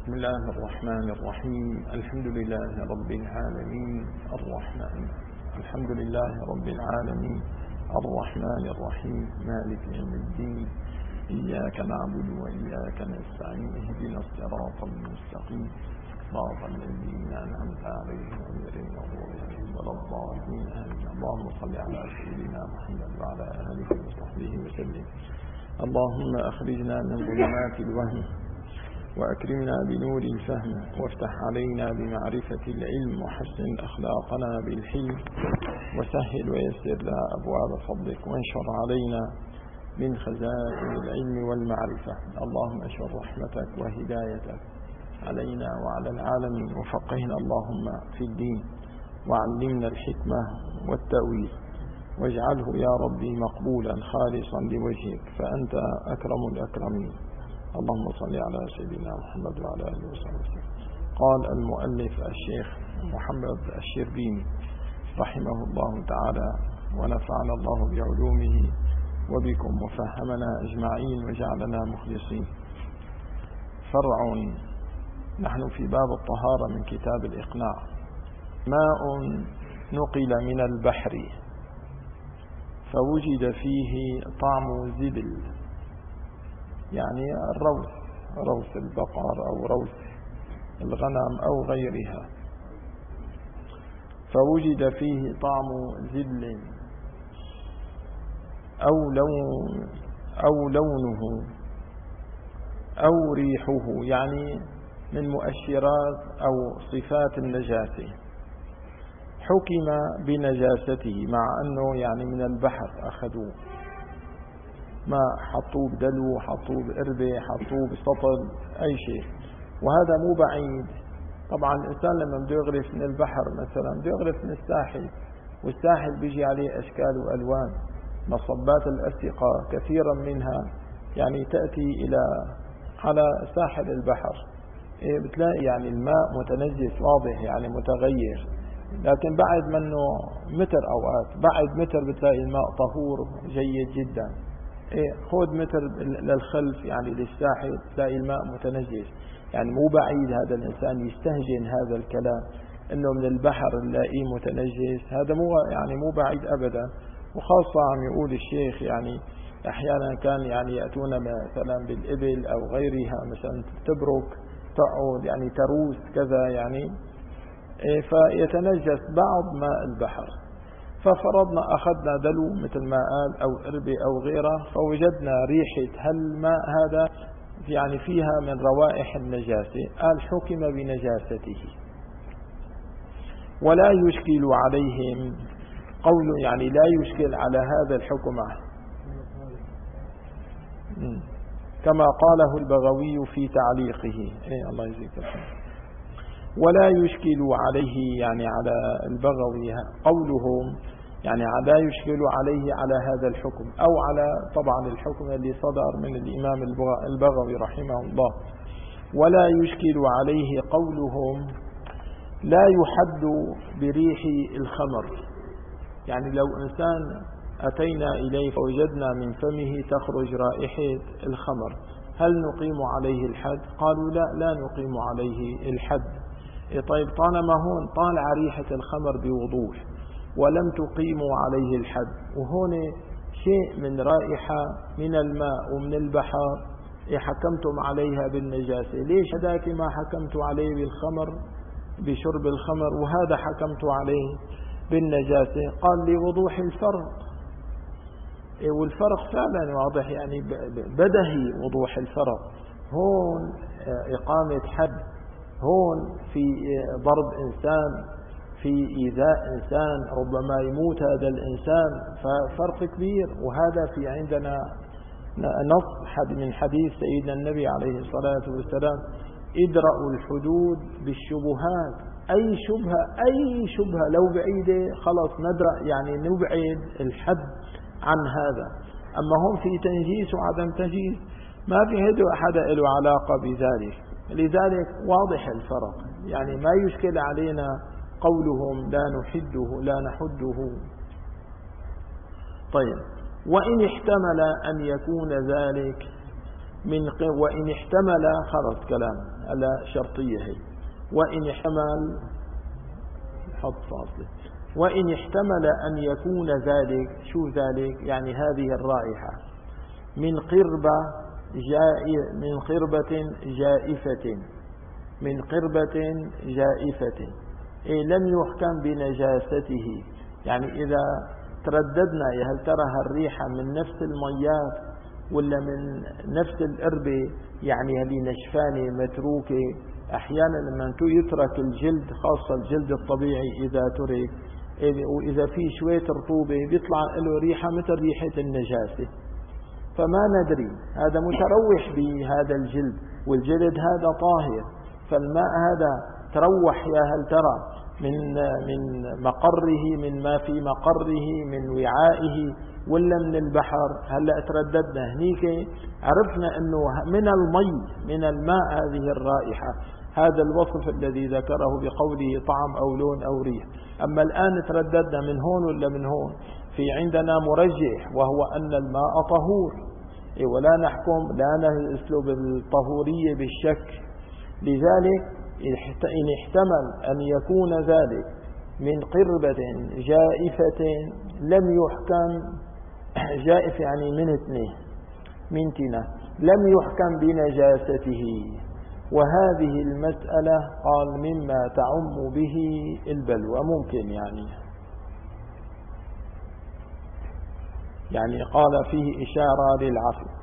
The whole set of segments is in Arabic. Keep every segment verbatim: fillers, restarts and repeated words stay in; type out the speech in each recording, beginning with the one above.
بسم الله الرحمن الرحيم. الحمد لله رب العالمين الرحمن الحمد لله رب العالمين الرحمن الرحيم مالك يوم الدين. إياك نعبد وإياك نستعين. اهدنا الصراط المستقيم صراط الذين أنعمت عليهم غير المغضوب عليهم ولا الضالين آمين. اللهم صل على سيدنا محمد وعلى آله وصحبه وسلم. اللهم أخرجنا من ظلمات الوهم وأكرمنا بنور الفهم وافتح علينا بمعرفة العلم وحسن أخلاقنا بالحلم وسهل ويسر لنا أبواب فضلك وانشر علينا من خزائن العلم والمعرفة. اللهم اشر رحمتك وهدايتك علينا وعلى العالمين وفقهنا اللهم في الدين وعلمنا الحكمة والتأويل واجعله يا ربي مقبولا خالصا لوجهك فأنت أكرم الأكرمين. اللهم صل على سيدنا محمد وعلى آله وصحبه وسلم. قال المؤلف الشيخ محمد الشربيني رحمه الله تعالى ونفعنا الله بعلومه وبكم وفهمنا أجمعين وجعلنا مخلصين. فرع. نحن في باب الطهارة من كتاب الإقناع. ماء نقل من البحر فوجد فيه طعم زبل، يعني الروث، روث البقر أو روث الغنم أو غيرها، فوجد فيه طعم زبل أو لون أو لونه أو ريحه، يعني من مؤشرات أو صفات النجاسة. حكم بنجاسته مع أنه يعني من البحر أخذوه، ما حطوه بدلو، حطوه بقربة، حطوه بسطل، أي شيء، وهذا مو بعيد. طبعا الإنسان لما بده يغرف من البحر مثلا بده يغرف من الساحل، والساحل بيجي عليه أشكال وألوان. مصبات الأسقة كثيرا منها يعني تأتي إلى على ساحل البحر، إيه بتلاقي يعني الماء متنجس واضح، يعني متغير، لكن بعد منه متر أوقات بعد متر بتلاقي الماء طهور جيد جدا. إيه خذ متر للخلف يعني للساحل تلاقي الماء متنجس، يعني مو بعيد هذا الإنسان يستهجن هذا الكلام إنه من البحر نلاقيه متنجس، هذا مو يعني مو بعيد أبدا. وخاصة عم يقول الشيخ يعني أحيانا كان يعني يأتون مثلا بالإبل أو غيرها مثلا تبرك تقعد يعني تروس كذا يعني، إيه فيتنجس بعض ماء البحر. ففرضنا أخذنا دلو مثل ما قال أو قربة أو غيره، فوجدنا ريحة هالماء هذا يعني فيها من روائح النجاسة، قال حكم بنجاسته ولا يشكل عليهم قول، يعني لا يشكل على هذا الحكم كما قاله البغوي في تعليقه. إيه الله يجزيك الخير. ولا يشكل عليه يعني على البغوي قولهم، يعني لا يشكل عليه على هذا الحكم أو على طبعا الحكم اللي صدر من الإمام البغوي رحمه الله. ولا يشكل عليه قولهم لا يحد بريح الخمر، يعني لو إنسان أتينا إليه فوجدنا من فمه تخرج رائحة الخمر هل نقيم عليه الحد؟ قالوا لا لا نقيم عليه الحد. طيب طالما هون طالع ريحة الخمر بوضوح ولم تقيموا عليه الحد، وهون شيء من رائحة من الماء ومن البحر حكمتم عليها بالنجاسة، ليش هذاك ما حكمتوا عليه بالخمر بشرب الخمر وهذا حكمتوا عليه بالنجاسة؟ قال لوضوح الفرق، والفرق فعلا واضح، يعني بدهي وضوح الفرق. هون إقامة حد، هون في ضرب إنسان، في إيذاء إنسان، ربما يموت هذا الإنسان، ففرق كبير. وهذا في عندنا نص من حديث سيدنا النبي عليه الصلاة والسلام ادرأوا الحدود بالشبهات، أي شبهة أي شبهة لو بعيدة خلص ندرأ، يعني نبعد الحد عن هذا. أما هم في تنجيس وعدم تنجيس ما في هدو أحد له علاقة بذلك، لذلك واضح الفرق، يعني ما يشكل علينا قولهم لا نحده لا نحده. طيب وإن احتمل أن يكون ذلك من وإن احتمل خلص كلام على شرطية هي وإن احتمل حط فاصلة وإن احتمل أن يكون ذلك شو ذلك يعني هذه الرائحة من قربة جائ من قربة جائفة من قربة جائفة إيه لم يحكم بنجاسته يعني إذا ترددنا هل ترى الريحة من نفس المياه ولا من نفس القربة يعني هذه نشفانة متروكة. أحيانا لما يترك الجلد خاصة الجلد الطبيعي إذا ترك وإذا في شوية رطوبة بيطلع له ريحة مثل ريحة النجاسة فما ندري هذا متروح بهذا الجلد والجلد هذا طاهر فالماء هذا تروح يا هل ترى من من مقره من ما في مقره من وعائه ولا من البحر. هلا ترددنا هنيك عرفنا انه من المي من الماء هذه الرائحة هذا الوصف الذي ذكره بقوله طعم او لون او ريح. اما الان ترددنا من هون ولا من هون في عندنا مرجح وهو ان الماء طهور ولا نحكم لا نسلب الطهورية بالشك. لذلك إن احتمل أن يكون ذلك من قربة جائفة لم يحكم جائف يعني من اثنين من تنة لم يحكم بنجاسته. وهذه المسألة قال مما تعم به البلوى ممكن يعني يعني قال فيه إشارة للعفو.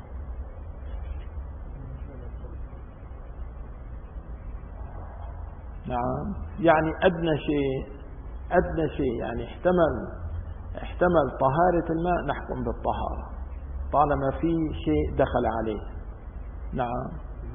نعم يعني أدنى شيء أدنى شيء يعني احتمل احتمل طهارة الماء نحكم بالطهارة طالما في شيء دخل عليه. نعم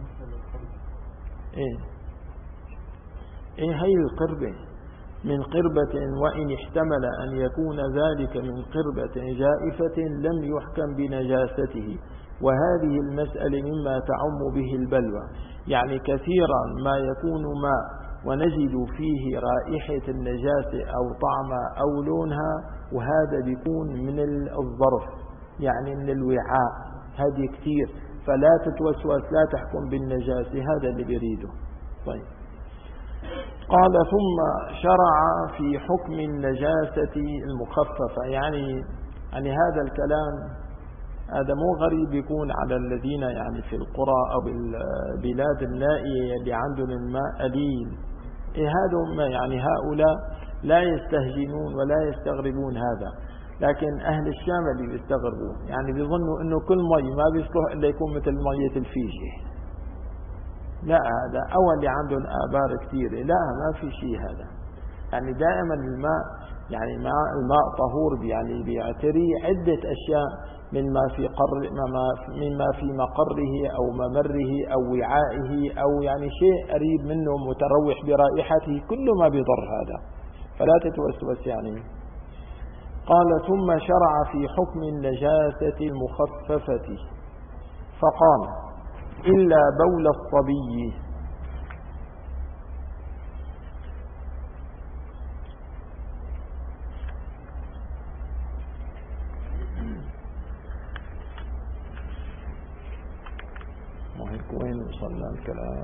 ايه ايه هي القربة من قربة وإن احتمل أن يكون ذلك من قربة جائفة لم يحكم بنجاسته. وهذه المسألة مما تعم به البلوى يعني كثيرا ما يكون ماء ونجد فيه رائحة النجاسة أو طعمها أو لونها وهذا بيكون من الظرف يعني من الوعاء هذه كثير فلا تتوسوس لا تحكم بالنجاسة هذا اللي بيريده. طيب قال ثم شرع في حكم النجاسة المخففة يعني يعني هذا الكلام هذا مو غريب يكون على الذين يعني في القرى أو البلاد النائية اللي عندهم الماء قليل. إيه هذا يعني هؤلاء لا يستهجنون ولا يستغربون هذا لكن أهل الشام اللي بيستغربون يعني بيظنوا أنه كل مي ما بيصلح إلا يكون مثل مية الفيجة. لا هذا أول اللي عندهم آبار كثيرة لا ما في شيء هذا يعني دائما الماء يعني الماء طهور يعني بيعتري عدة أشياء مما في قر مما في مقره أو ممره أو وعائه أو يعني شيء قريب منه متروح برائحته كل ما بيضر هذا فلا تتوسوس يعني. قال ثم شرع في حكم النجاسة المخففة فقال إلا بول الصبي وين وصلنا الكلام.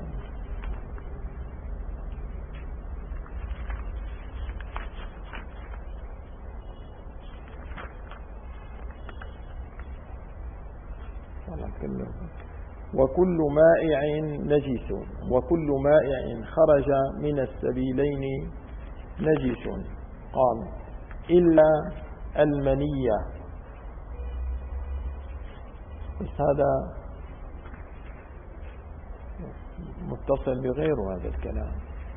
وكل مائع نجس وكل مائع خرج من السبيلين نجس. قال إلا المنية بس هذا متصل بغيره هذا الكلام.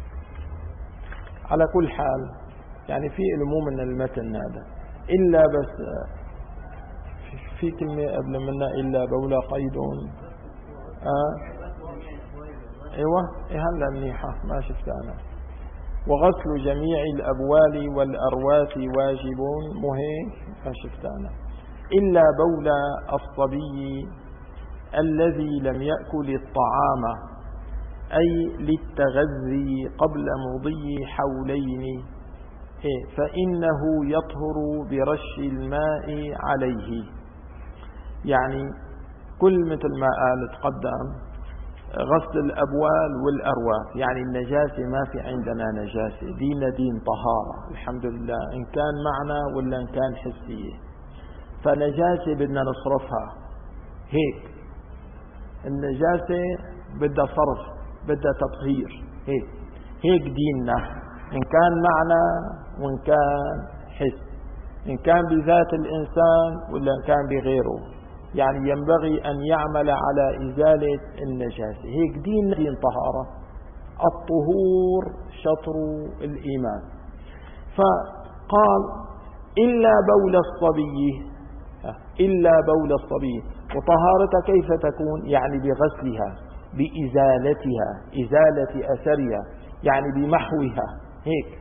على كل حال يعني في علموم من المتن هذا إلا بس في كلمة قبل منا إلا بولا قيد آه ايوه إيه هلا منيحة ما شفت أنا. وغسل جميع الأبوال والأرواث واجب مهم ما شفت أنا إلا بولا الصبي الذي لم يأكل الطعام أي للتغذي قبل مضي حولين فإنه يطهر برش الماء عليه. يعني كل مثل ما قال تقدم غسل الأبوال والأرواث، يعني النجاسة ما في عندنا نجاسة، ديننا دين طهارة الحمد لله، إن كان معنا ولا إن كان حسية. فنجاسة بدنا نصرفها، هيك النجاسة بدها صرف، بدها تطهير، هيك هيك ديننا، إن كان معنا وإن كان حس، إن كان بذات الإنسان ولا إن كان بغيره، يعني ينبغي أن يعمل على إزالة النجاسة. هيك دين دين طهارة، الطهور شطر الإيمان. فقال إلا بول الصبي، إلا بول الصبي. وطهارتها كيف تكون؟ يعني بغسلها، بإزالتها، إزالة أثرها، يعني بمحوها، هيك.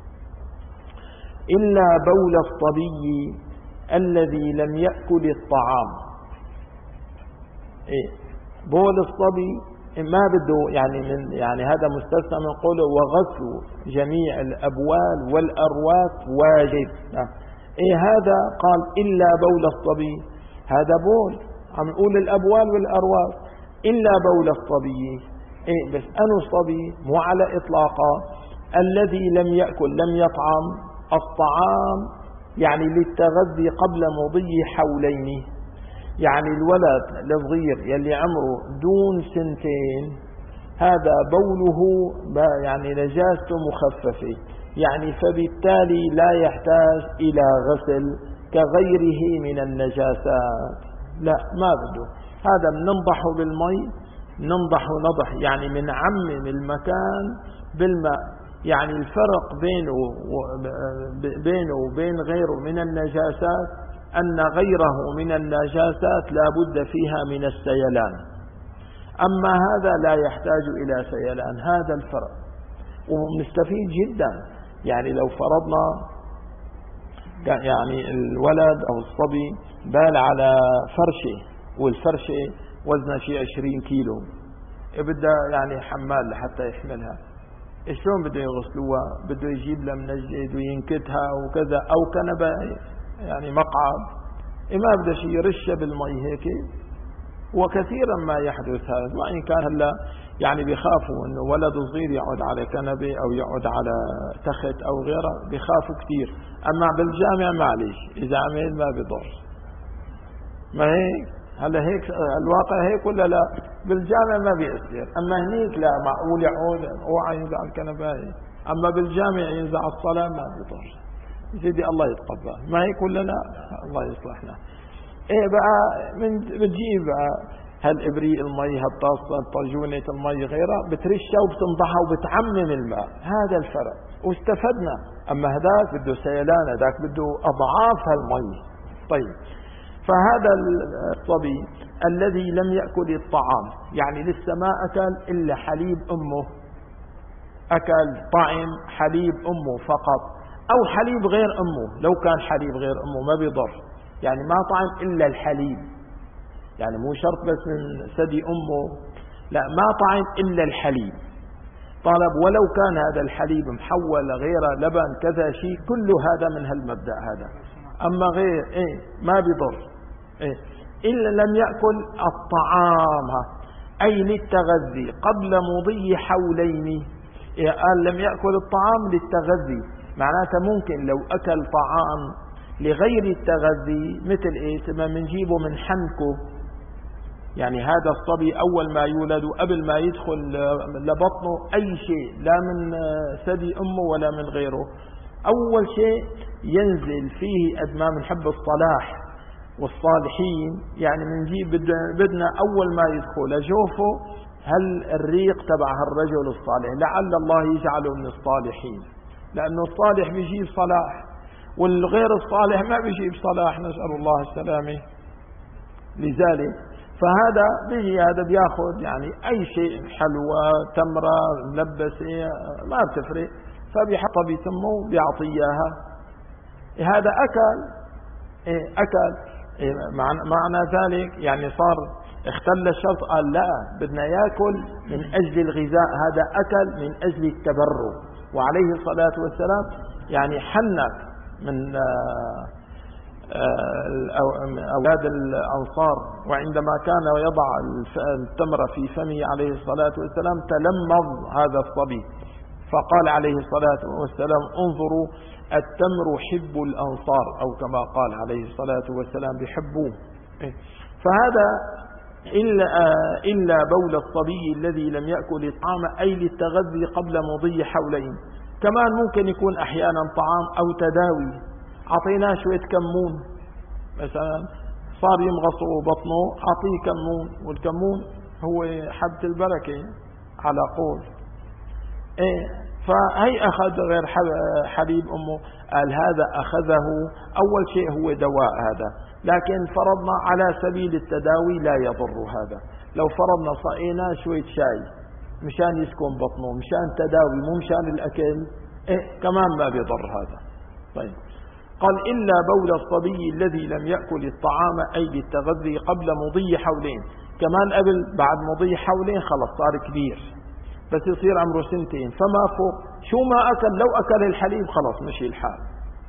إلا بول الصبي الذي لم يأكل الطعام. إيه؟ بول الصبي ما بده يعني من يعني هذا مستثنى من قوله وغسل جميع الأبوال والأرواث واجب. إيه هذا؟ قال إلا بول الصبي، هذا بول، عم نقول الأبوال والأرواث، إلا بول الصبي. إيه بس أنو الصبي؟ مو على إطلاقه، الذي لم يأكل لم يطعم الطعام، يعني للتغذي قبل مضي حولين، يعني الولد الصغير يلي عمره دون سنتين هذا بوله يعني نجاسته مخففة، يعني فبالتالي لا يحتاج إلى غسل كغيره من النجاسات، لا ما بده، هذا بننضحه بالمي، ننضحه نضح يعني من عمم المكان بالماء. يعني الفرق بينه بينه وبين غيره من النجاسات أن غيره من النجاسات لا بد فيها من السيلان، أما هذا لا يحتاج إلى سيلان، هذا الفرق. ونستفيد جدا، يعني لو فرضنا يعني الولد أو الصبي بال على فرشة، والفرشة وزنها شيء عشرين كيلو، بدها يعني حمال لحتى يحملها، شلون بده يغسلوها؟ بده يجيب لها منجد وينكتها وكذا، أو كنبة يعني مقعد، ما بده شيء يرشها بالمي هيك. وكثيرا ما يحدث هذا، وإن كان هلا يعني بيخافوا انه ولد صغير يقعد على كنبه او يقعد على تخت او غيره، بيخافوا كثير. اما بالجامع معلش اذا عمل ما بيضر، ما هيك هلا هيك الواقع هيك ولا لا؟ بالجامع ما بيأثر، اما هنيك لا، معقول يقعد اوعى ينزع الكنبه، اما بالجامع ينزع الصلاه ما بيضر. سيدي الله يتقبل، ما هيك ولا لا؟ الله يصلحنا. ايه بقى من بتجيب هالابريق المي، هالطاسه، طاجونه المي غيرها، بترشها وبتنضحها وبتعمم الماء، هذا الفرق واستفدنا. اما هذاك بده سيلان، هذاك بده اضعاف هالمي. طيب، فهذا الصبي الذي لم يأكل الطعام، يعني لسه ما أكل إلا حليب أمه، أكل طعم حليب أمه فقط، أو حليب غير أمه، لو كان حليب غير أمه ما بيضر، يعني ما طعم إلا الحليب، يعني مو شرط بس من ثدي أمه، لا، ما طعم إلا الحليب. طلب ولو كان هذا الحليب محول غير لبن كذا شيء، كل هذا من هالمبدأ هذا. أما غير إيه ما بيضر، إيه إلا لم يأكل الطعام، أي للتغذي قبل مضي حولين. إيه قال لم يأكل الطعام للتغذي، معناته ممكن لو أكل طعام لغير التغذي، مثل إيه ما منجيبه من حنكه، يعني هذا الصبي أول ما يولد قبل ما يدخل لبطنه أي شيء، لا من ثدي أمه ولا من غيره، أول شيء ينزل فيه قد ما بنحب الصلاح والصالحين، يعني منجيب بدنا أول ما يدخل جوفه هل الريق تبع هالرجل الصالح، لعل الله يجعله من الصالحين، لأنه الصالح بيجيب صلاح، والغير الصالح ما بيجيب صلاح، نسأل الله السلامة. لذلك فهذا بيجي هذا بياخذ يعني أي شيء، حلوى، تمرة، ملبسة، ما بتفرق، فبيحطها بيتمه بيعطي إياها. هذا أكل، أكل معنى ذلك يعني صار اختل الشرط، قال لا بدنا يأكل من أجل الغذاء، هذا أكل من أجل التبرك. وعليه الصلاة والسلام يعني حنك من أولاد الأنصار، وعندما كان يضع التمر في فمه عليه الصلاة والسلام تلمض هذا الصبي، فقال عليه الصلاة والسلام انظروا التمر حب الأنصار، أو كما قال عليه الصلاة والسلام بحبوه. فهذا إلا, إلا بول الصبي الذي لم يأكل الطعام، أي للتغذي قبل مضي حولين. كمان ممكن يكون أحيانا طعام أو تداوي، عطيناه شوية كمون مثلا صار يمغص بطنه، عطيه كمون، والكمون هو حبة البركة على قول إيه. فهي أخذ غير حليب أمه، قال هذا أخذه أول شيء هو دواء هذا، لكن فرضنا على سبيل التداوي لا يضر هذا. لو فرضنا صائنا شوية شاي مشان يسكن بطنه، مشان تداوي مو مشان الأكل، إيه كمان ما بيضر هذا. طيب قال إلا بول الصبي الذي لم يأكل الطعام، أي للتغذي قبل مضي حولين. كمان قبل بعد مضي حولين خلص صار كبير، بس يصير عمره سنتين فما فوق، شو ما أكل لو أكل الحليب خلص مشي الحال.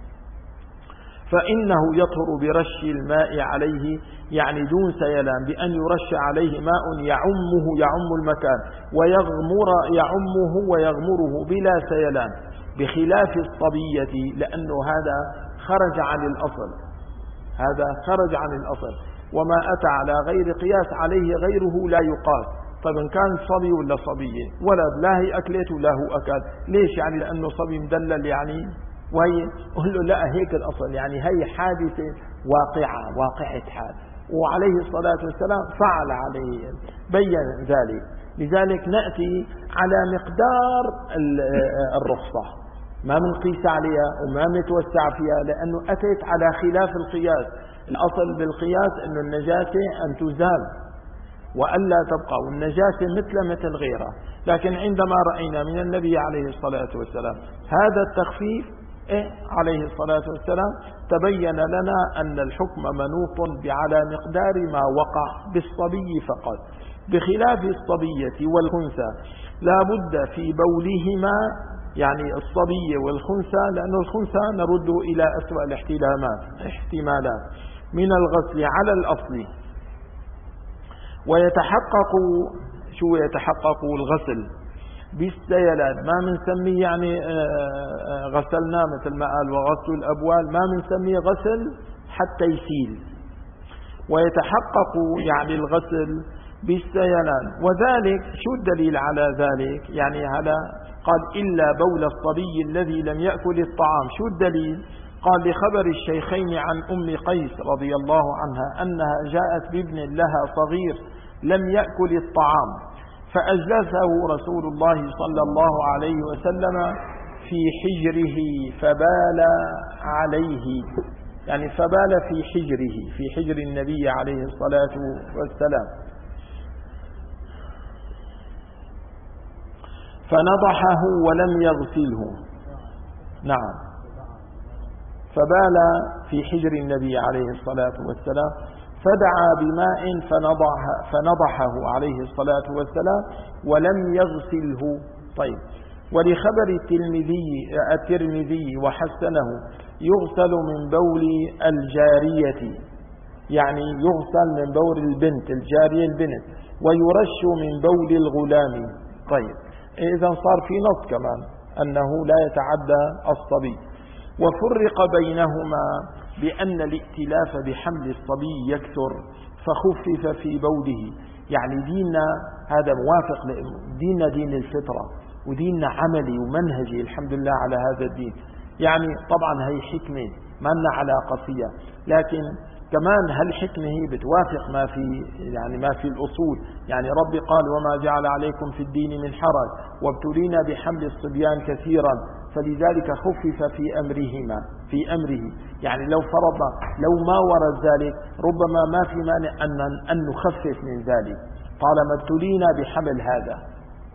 فإنه يطهر برش الماء عليه، يعني دون سيلان، بأن يرش عليه ماء يعمه يعم المكان ويغمر يعمه ويغمره بلا سيلان، بخلاف الصبية، لأنه هذا خرج عن الأصل، هذا خرج عن الأصل، وما أتى على غير قياس عليه غيره لا يقاس. طيب إن كان صبي ولا صبية ولد، لا هي أكلت ولا هو أكل، ليش؟ يعني لأنه صبي مدلل يعني، وهي قل له لا هيك الأصل، يعني هي حادثة واقعة واقعة حال، وعليه الصلاة والسلام فعل عليه بين ذلك. لذلك نأتي على مقدار الرخصة، ما منقيس عليها وما متوسع فيها، لأنه أتت على خلاف القياس. الأصل بالقياس أن النجاسة أن تزال وألا تبقى، والنجاسة مثل مثل غيرها. لكن عندما رأينا من النبي عليه الصلاة والسلام هذا التخفيف إيه عليه الصلاة والسلام، تبين لنا أن الحكم منوط على مقدار ما وقع بالصبي فقط، بخلاف الصبية والخنثى لا بد في بولهما، يعني الصبي والخنثى، لأن الخنثى نرد إلى أسوأ الاحتمالات احتمالات من الغسل على الأصل. ويتحقق شو يتحقق الغسل بالسيلان، ما منسميه يعني غسلنا مثل ما قال وغسل الأبوال، ما منسميه غسل حتى يسيل. ويتحقق يعني الغسل بالسيلان، وذلك شو الدليل على ذلك؟ يعني هذا قال إلا بول الصبي الذي لم يأكل الطعام، شو الدليل؟ قال لخبر الشيخين عن أم قيس رضي الله عنها أنها جاءت بابن لها صغير لم يأكل الطعام، فأجلسه رسول الله صلى الله عليه وسلم في حجره فبال عليه، يعني فبال في حجره، في حجر النبي عليه الصلاة والسلام، فنضحه ولم يغسله. نعم، فبال في حجر النبي عليه الصلاة والسلام، فدعا بماء فنضح فنضحه عليه الصلاة والسلام ولم يغسله. طيب، ولخبر الترمذي الترمذي وحسنه يغسل من بول الجارية، يعني يغسل من بول البنت، الجارية البنت، ويرش من بول الغلام. طيب، إذا صار في نص كمان أنه لا يتعدى الصبي. وفرق بينهما بأن الائتلاف بحمل الصبي يكثر فخفف في بوله، يعني ديننا هذا موافق ديننا دين الفطرة، وديننا عملي ومنهجي الحمد لله على هذا الدين. يعني طبعا هي حكمة ما لنا علاقة فيها، لكن كمان هالحكمة هي بتوافق ما في يعني ما في الأصول. يعني ربي قال وما جعل عليكم في الدين من حرج وابتلينا بحمل الصبيان كثيرا، فلذلك خفف في أمرهما في أمره. يعني لو فرضنا لو ما ورد ذلك ربما ما في مانع أن, أن نخفف من ذلك، طالما ابتلينا بحمل هذا.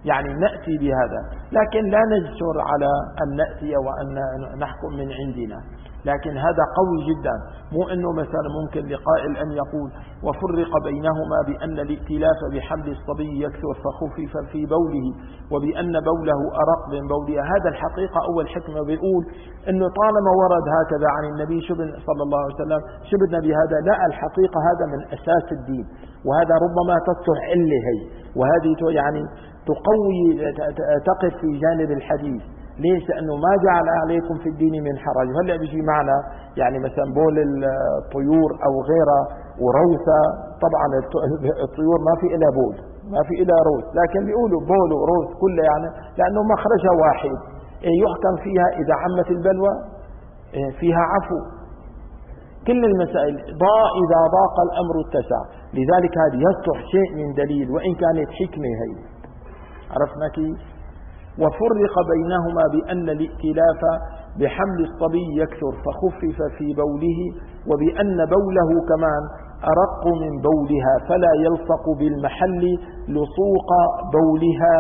يعني نأتي بهذا، لكن لا نجسر على أن نأتي وأن نحكم من عندنا. لكن هذا قوي جدا، مو أنه مثلا ممكن لقائل أن يقول وفرق بينهما بأن الائتلاف بحمل الصبي يكثر فخفف في بوله وبأن بوله أرق من بولها. هذا الحقيقة أول حكمة بيقول أنه طالما ورد هكذا عن النبي صلى الله عليه وسلم شبدنا بهذا. لا، الحقيقة هذا من أساس الدين، وهذا ربما تصلح إله هي، وهذه يعني تقوي تقف في جانب الحديث. ليش؟ لأنه ما جعل عليكم في الدين من حرج. هلأ بيجي معنا يعني مثلا بول الطيور أو غيرها وروثة، طبعا الطيور ما في إلا بول، ما في إلا روث، لكن بيقولوا بول وروث كله يعني لأنه مخرجها واحد يحكم فيها إذا عمت البلوى فيها عفو. كل المسائل ضاء إذا ضاق الأمر اتسع. لذلك هذه يصلح شيء من دليل وإن كانت حكمة هي. عرفنا كيف؟ وفرق بينهما بأن الائتلاف بحمل الصبي يكثر فخفف في بوله وبأن بوله كمان أرق من بولها فلا يلصق بالمحل لصوق بولها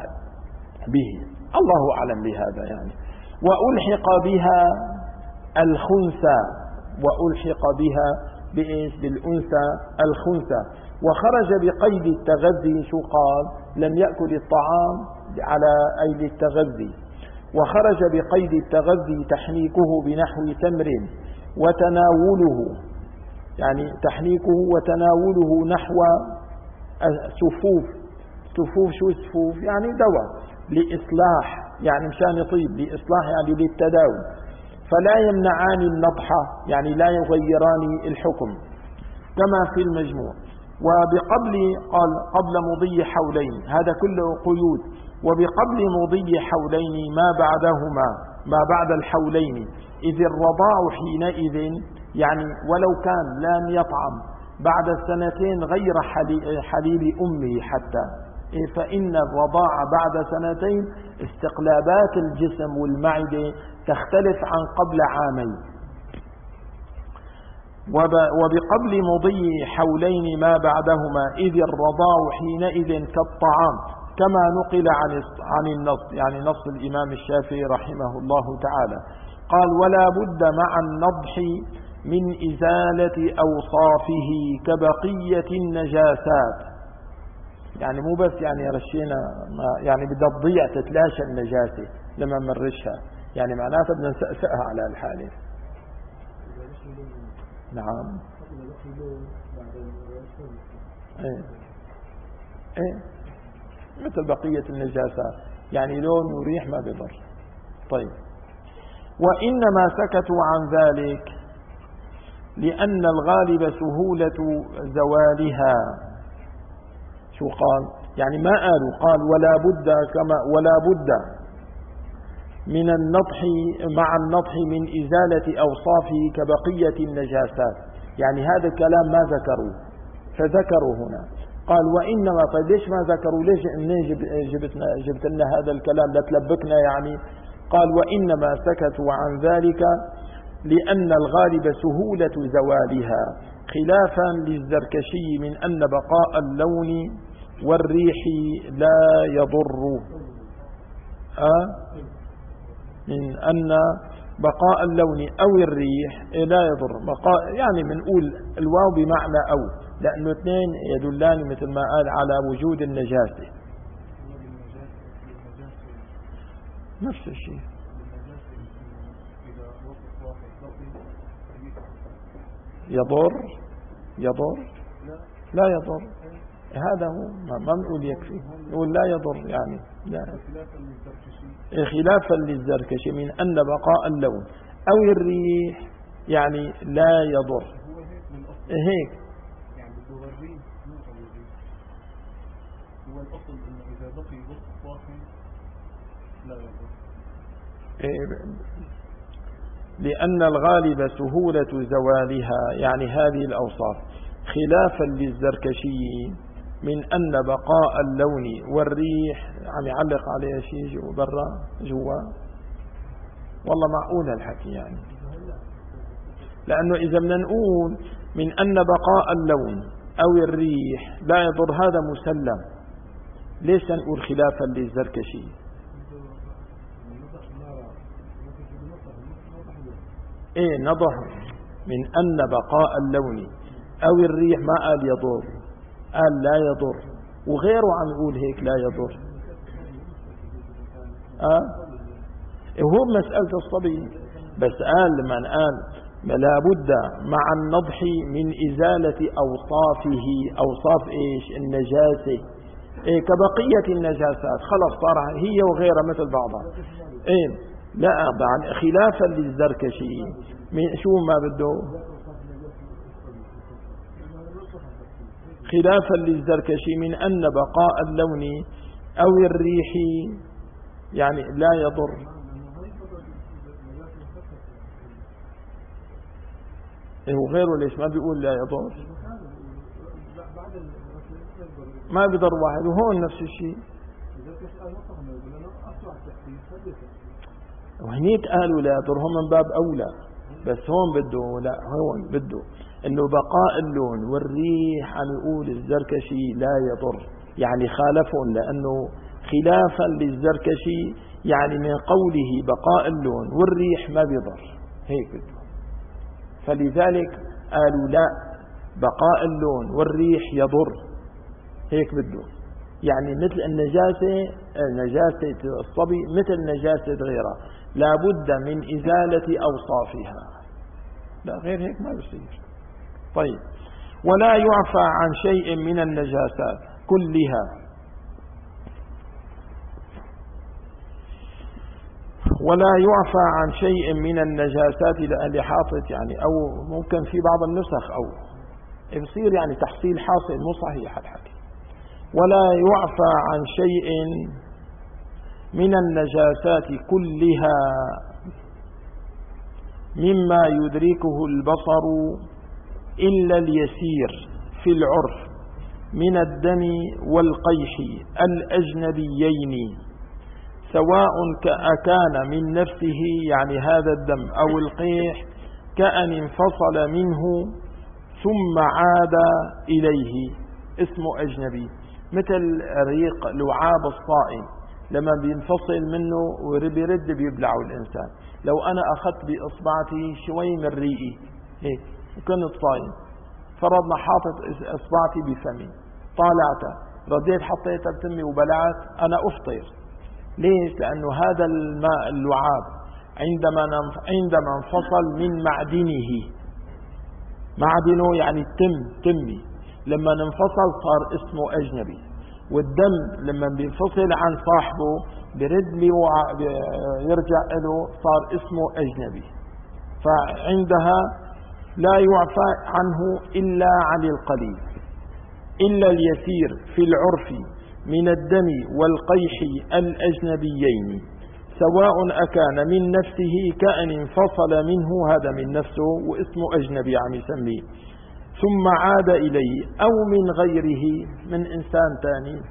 به. الله أعلم بهذا يعني. وألحق بها الخنثى، وألحق بها بإيش؟ بالأنثى الخنثى. وخرج بقيد التغذي. شو قال؟ لم يأكل الطعام على أيدي التغذي. وخرج بقيد التغذي تحنيكه بنحو تمر وتناوله، يعني تحنيكه وتناوله نحو سفوف. سفوف شو سفوف؟ يعني دواء لإصلاح، يعني مشان يطيب، لإصلاح يعني للتداوي. فلا يمنعان النضح، يعني لا يغيران الحكم كما في المجموع. وبقبل قال قبل مضي حولين، هذا كله قيود. وبقبل مضي حولين ما بعدهما، ما بعد الحولين، إذ الرضاع حينئذ يعني ولو كان لم يطعم بعد السنتين غير حليب أمه حتى، فإن الرضاع بعد سنتين استقلابات الجسم والمعدة تختلف عن قبل عامين. وبقبل مضي حولين ما بعدهما إذ الرضاع حينئذ كالطعام كما نقل عن عن النص، يعني نص الإمام الشافعي رحمه الله تعالى. قال ولا بد مع النضح من إزالة أوصافه كبقية النجاسات. يعني مو بس يعني رشينا، يعني بدها تضيع تتلاشى النجاسة لما نرشها، يعني معناتها بدنا نسقسقها على الحالة. نعم. ايه ايه مثل بقية النجاسات، يعني لون وريح ما بيضر. طيب. وإنما سكتوا عن ذلك لأن الغالب سهولة زوالها. شو قال؟ يعني ما قالوا، قال ولا بد كما ولا بد من النضح مع النضح من إزالة أوصافه كبقية النجاسات، يعني هذا الكلام ما ذكروا، فذكروا هنا. قال وإنما، طيب ليش ما ذكروا؟ ليش جبتنا جبت لنا هذا الكلام لتلبكنا يعني؟ قال وإنما سكتوا عن ذلك لأن الغالب سهولة زوالها، خلافا للزركشي من أن بقاء اللون والريح لا يضر. أه؟ من أن بقاء اللون أو الريح لا يضر. بقاء يعني بنقول الواو بمعنى أو، لأنه اثنين يدلان مثل ما قال على وجود النجاسة. نفس الشيء. يضر يضر لا يضر، هذا هو ما نقول يكفي، نقول لا يضر يعني لا. خلافا للزركشي من أن بقاء اللون أو الريح يعني لا يضر. هيك يعني بالضروري مو ضروري، هو الأصل إنه إذا بقي وسط واحد لا يضر. لأن الغالب سهولة زوالها، يعني هذه الأوصاف، خلافا للزركشي من أن بقاء اللون والريح. عم يعلق عليها شيء جوا برا جوا، والله معقول الحكي يعني، لأنه إذا بدنا نقول من أن بقاء اللون أو الريح لا يضر هذا مسلم، ليش نقول خلافا للزركشي؟ ايه نضح من أن بقاء اللون أو الريح ما قال يضر، قال لا يضر، وغيره عم يقول هيك لا يضر. آه؟ هو مسألة الصبي بس قال لمن قال لا بد مع النضح من إزالة أوصافه، أوصاف إيش؟ النجاسة، إيه كبقية النجاسات، خلص صار هي وغيرها مثل بعضها. إيه لا طبعا خلافا للزركشي من شو ما بده، خلافا للزركشي من أن بقاء اللون أو الريح يعني لا يضر. إيه وغيره ليش ما بيقول لا يضر؟ ما بيضر واحد، وهون نفس الشيء. وهنيك قالوا لا يضر، هم من باب أولى، بس هون بده لا، هون بده إنه بقاء اللون والريح عم يقول الزركشي لا يضر، يعني خالفهم، لأنه خلافا للزركشي يعني من قوله بقاء اللون والريح ما بيضر، هيك بده. فلذلك قالوا لا، بقاء اللون والريح يضر، هيك بده، يعني مثل النجاسة، نجاسة الصبي مثل نجاسة غيرها، لا بد من إزالة أوصافها، لا غير هيك ما بصير. طيب ولا يعفى عن شيء من النجاسات كلها، ولا يعفى عن شيء من النجاسات لأهل حاطط يعني، أو ممكن في بعض النسخ أو يصير يعني تحصيل حاصل مو صحيح الحكي. ولا يعفى عن شيء من النجاسات كلها مما يدركه البصر إلا اليسير في العرف من الدم والقيح الأجنبيين، سواء كان من نفسه يعني هذا الدم أو القيح كأن انفصل منه ثم عاد إليه، اسمه أجنبي، مثل ريق لعاب الصائم لما بينفصل منه وبيرد بيبلعه الإنسان. لو أنا أخذت بإصبعتي شوي من ريقي هيك وكنت صايم، فرضنا حاطط إصبعتي بفمي، طالعتها رديت حطيتها بتمي وبلعت، أنا أفطر. ليش؟ لأنه هذا الماء اللعاب عندما عندما انفصل من معدنه، معدنه يعني التم تمي، لما انفصل صار اسمه أجنبي. والدم لما بينفصل عن صاحبه برد لي يرجع له صار اسمه أجنبي. فعندها لا يعفى عنه إلا عن القليل، إلا اليسير في العرف من الدم والقيح الأجنبيين، سواء أكان من نفسه كأن انفصل منه، هذا من نفسه واسمه أجنبي عم يسميه، ثم عاد إليه، أو من غيره من إنسان تاني،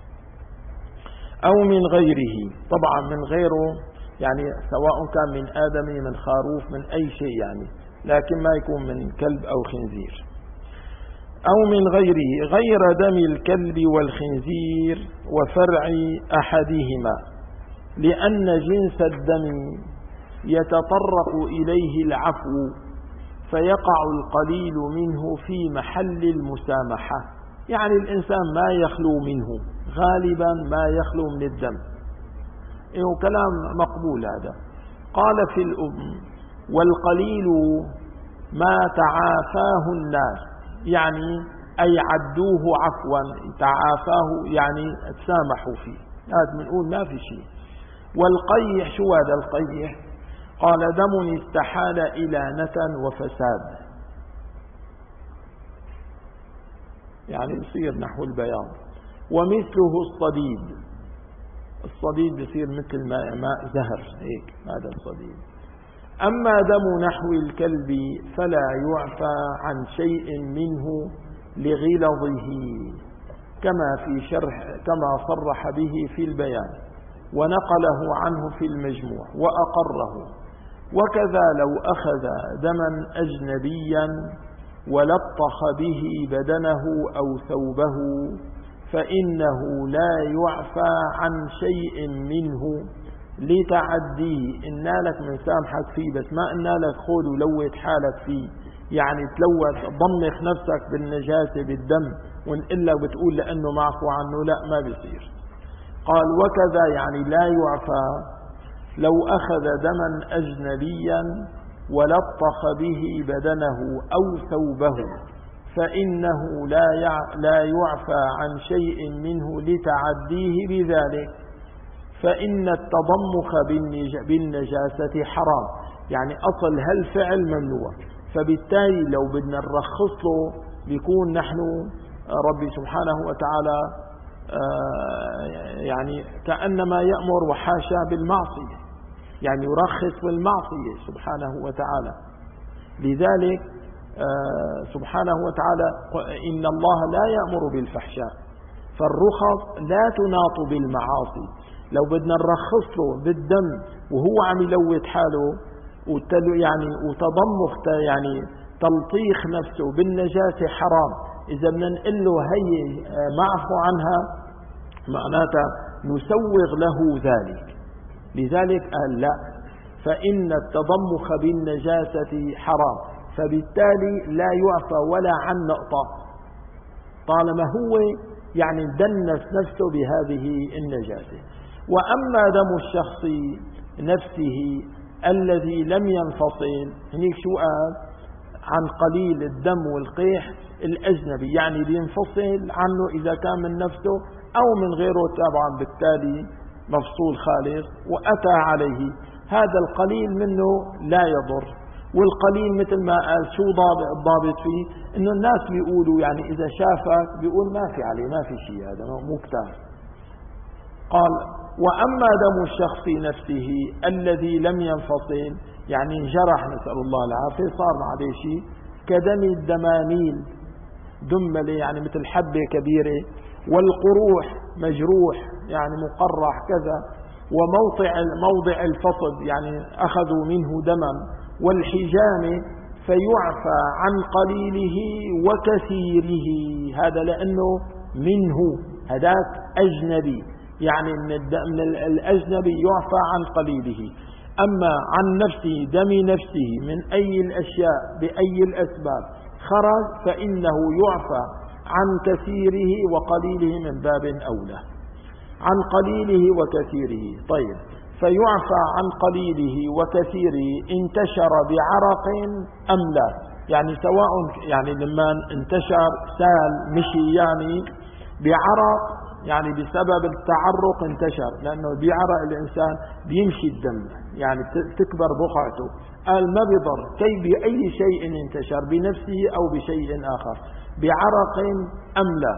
أو من غيره، طبعا من غيره يعني سواء كان من آدمي من خروف من أي شيء يعني، لكن ما يكون من كلب أو خنزير، أو من غيره غير دم الكلب والخنزير وفرع أحدهما، لأن جنس الدم يتطرق إليه العفو فيقع القليل منه في محل المسامحة، يعني الإنسان ما يخلو منه، غالبا ما يخلو من الدم، إيه كلام مقبول هذا. قال في الأم والقليل ما تعافاه الناس، يعني أي عدوه عفوا، تعافاه يعني تسامحوا فيه، هذا بنقول ما في شيء. والقيح شو هذا القيح؟ قال دم استحال إلى نتن وفساد، يعني يصير نحو البياض. ومثله الصديد، الصديد بيصير مثل ماء, ماء زهر هيك، هذا الصديد. أما دم نحو الكلب فلا يعفى عن شيء منه لغلظه، كما في شرح كما صرح به في البيان، ونقله عنه في المجموع وأقره. وكذا لو أخذ دما أجنبيا ولطخ به بدنه أو ثوبه فإنه لا يعفى عن شيء منه لتعديه. إنا لك من سامحك فيه، بس ما إنا لك خذ ولوت حالك فيه، يعني تلوث ضمخ نفسك بالنجاسة بالدم ونقول لك بتقول لأنه معفو عنه، لا ما بيصير. قال وكذا يعني لا يعفى لو أخذ دما أجنبيا ولطخ به بدنه أو ثوبه، فإنه لا لا يعفى عن شيء منه لتعديه بذلك، فإن التضمخ بالنجاسة حرام، يعني أصل هالفعل ممنوع، فبالتالي لو بدنا نرخص له بيكون نحن ربي سبحانه وتعالى يعني كأنما يأمر وحاشا بالمعصية، يعني يرخص بالمعصية سبحانه وتعالى. لذلك سبحانه وتعالى إن الله لا يأمر بالفحشاء، فالرخص لا تناط بالمعاصي. لو بدنا نرخص له بالدم وهو عم يلوث حاله يعني وتضمخ يعني تلطيخ نفسه بالنجاسة حرام، إذا بدنا نقول له هي معفو عنها معناتها نسوغ له ذلك. لذلك قال لا، فإن التضمخ بالنجاسة حرام، فبالتالي لا يعفى ولا عن نقطة طالما هو يعني دنس نفسه بهذه النجاسة. وأما دم الشخص نفسه الذي لم ينفصل، هنيك شو قال؟ عن قليل الدم والقيح الأجنبي، يعني بينفصل عنه إذا كان من نفسه أو من غيره، طبعا بالتالي مفصول خالص وأتى عليه، هذا القليل منه لا يضر. والقليل مثل ما قال شو ضابط الضابط فيه؟ إنه الناس بيقولوا يعني إذا شافك بيقول ما في عليه ما في شيء، هذا مو كتار. قال وأما دم الشخص نفسه الذي لم ينفصل، يعني انجرح نسأل الله العافية صار ما عليه شيء، كدم الدماميل دملة يعني مثل حبة كبيرة، والقروح مجروح يعني مقرح كذا، وموضع موضع الفصد يعني أخذوا منه دما، والحجامة فيعفى عن قليله وكثيره، هذا لأنه منه هذاك أجنبي، يعني من, من الأجنبي يعفى عن قليله. أما عن نفسه دم نفسه من أي الأشياء بأي الأسباب خرج فإنه يعفى عن كثيره وقليله من باب أولى، عن قليله وكثيره. طيب، فيعفى عن قليله وكثيره انتشر بعرق أم لا، يعني سواء يعني لما انتشر سال مشي يعني بعرق، يعني بسبب التعرق انتشر، لأنه بعرق الإنسان بيمشي الدم يعني تكبر بقعته، قال ما بضر كي بأي شيء انتشر بنفسه أو بشيء آخر بعرق أم لا.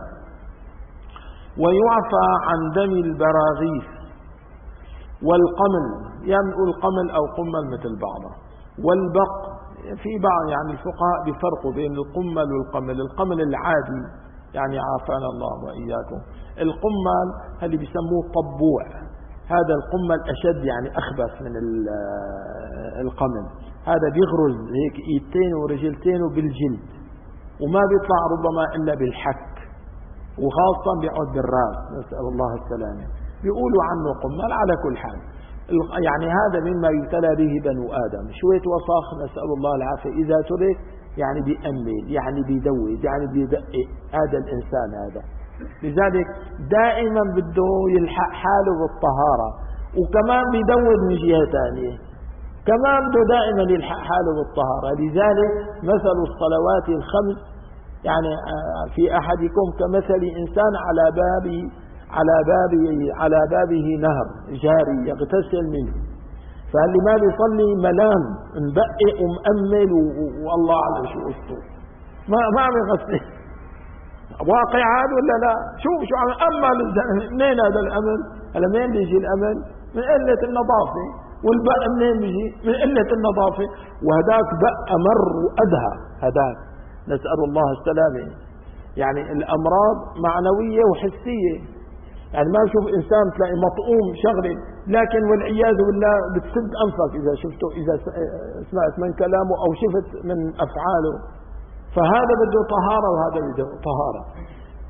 ويعفى عن دم البراغيث والقمل، يعني القمل أو قمل مثل بعضه، والبق، في بعض يعني الفقهاء بفرقوا بين القمل والقمل. القمل العادي يعني عافانا الله وإياكم، القمل اللي بيسموه طبوع، هذا القمل أشد يعني أخبث من القمل، هذا بيغرز هيك ايدتين ورجلتين بالجلد وما بيطلع ربما إلا بالحك، وخاصة بيقعد بالراس نسأل الله السلامة، بيقولوا عنه قمل. على كل حال يعني هذا مما يبتلى به بنو آدم، شوية وسخ نسأل الله العافية، إذا ترك يعني بيأمل يعني بيدوز يعني بيدقق هذا الإنسان هذا. لذلك دائما بده يلحق حاله بالطهارة، وكمان بيدوز من جهة ثانية، كمان بده دائما يلحق حاله بالطهارة. لذلك مثل الصلوات الخمس يعني في أحدكم كمثل إنسان على باب على بابه على بابه نهر جاري يغتسل منه، فاللي ما بيصلي ملام مبقق ومأمل والله على شو قصته، ما ما عم يغسل، واقع هذا ولا لا؟ شو شو عم أمل منين هذا الأمل؟ هلا منين بيجي الأمل؟ من قلة النظافة، والبق منين بيجي؟ من قلة النظافة، وهداك بق مر وأدهى هداك نسأل الله السلامة. يعني الأمراض معنوية وحسية، يعني ما نشوف إنسان تلاقي مطعوم شغله، لكن والعياذ بالله بتسد أنفك إذا شفته، إذا سمعت من كلامه أو شفت من أفعاله، فهذا بده طهارة وهذا بده طهارة.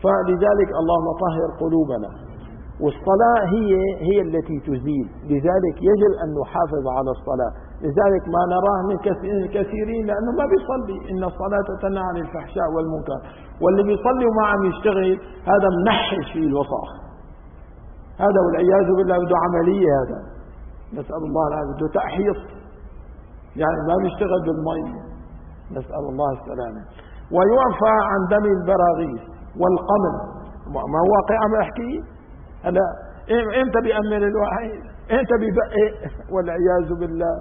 فلذلك اللهم طهر قلوبنا. والصلاة هي هي التي تزيل، لذلك يجب أن نحافظ على الصلاة. لذلك ما نراه من كثيرين لأنه ما بيصلي، إن الصلاة تنهى عن الفحشاء والمنكر، واللي بيصلي وما عم يشتغل هذا منحش فيه الوسخ، هذا والعياذ بالله بده عملية، هذا نسأل الله العافية، بده تأحيص، يعني ما بيشتغل بالمي، نسأل الله السلامة. ويعفى عن دم البراغيث والقمل، ما واقع عم احكي هلا امتى بيأمن الوحي، امتى بيبقى، والعياذ بالله.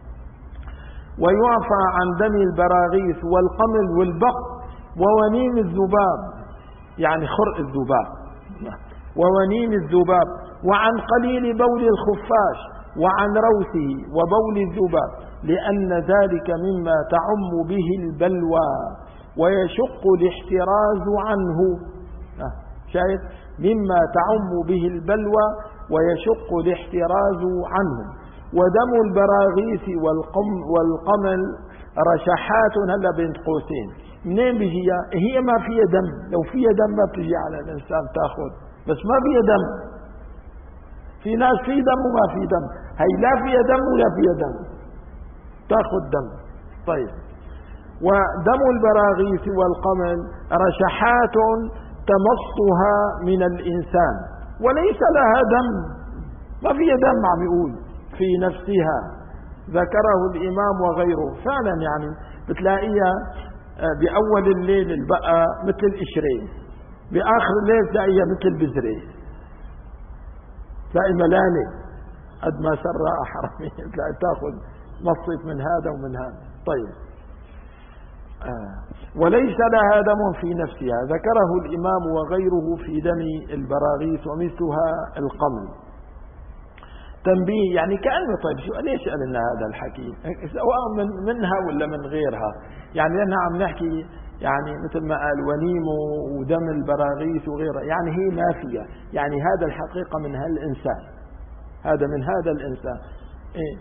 ويعفى عن دم البراغيث والقمل والبق وونيم الذباب، يعني خرق الذباب، وونيم الذباب، وعن قليل بول الخفاش، وعن روثه وبول الذباب، لأن ذلك مما تعم به البلوى ويشق الاحتراز عنه. شايف؟ مما تعم به البلوى ويشق الاحتراز عنه. ودم البراغيث والقم والقمل رشحات، هلا بين قوسين، منين بيجي؟ هي ما فيها دم، لو فيها دم ما بتجي على الإنسان تاخذ، بس ما فيها دم. في ناس في دم وما في دم، هي لا فيها دم ولا فيها دم، تاخذ دم. طيب، ودم البراغيث والقمل رشحات تمصها من الإنسان وليس لها دم، ما فيها دم، عم يقول في نفسها، ذكره الإمام وغيره. فعلا يعني بتلاقيها بأول الليل البقى مثل القشرة، بآخر الليل تلاقيها مثل البزرة، تلاقي ملانة قد ما سرى حرمي، تلاقي تاخذ مصيف من هذا ومن هذا. طيب، آه. وليس لها دم في نفسها، ذكره الإمام وغيره في دم البراغيث ومثلها القمل. تنبيه، يعني كأنه طيب شو ليش قال لنا هذا الحكي، سواء من منها ولا من غيرها، يعني لأننا عم نحكي يعني مثل ما قال ونيم ودم البراغيث وغيرها، يعني هي نافية، يعني هذا الحقيقة من هالإنسان، هذا من هذا الإنسان. إيه؟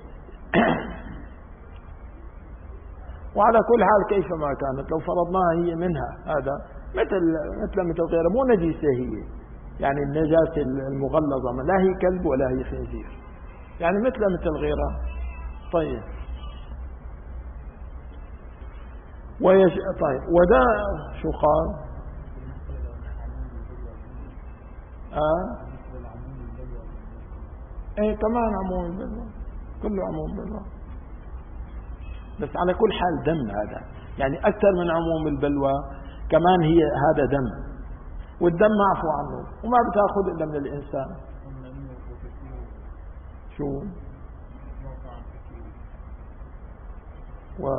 وعلى كل حال كيفما كانت، لو فرضناها هي منها، هذا مثل مثل مثل غيرها، مو نجسة هي، يعني النجاسة المغلظة، لا هي كلب ولا هي خنزير، يعني مثل مثل غيرها. طيب، ويش... طيب، وده شو قال؟ آه؟ ايه كمان عموم البلوى، كله عموم البلوى، بس على كل حال دم هذا، يعني أكثر من عموم البلوى، كمان هي هذا دم، والدم معفو عنه وما بتاخذ إلا من الإنسان. شو و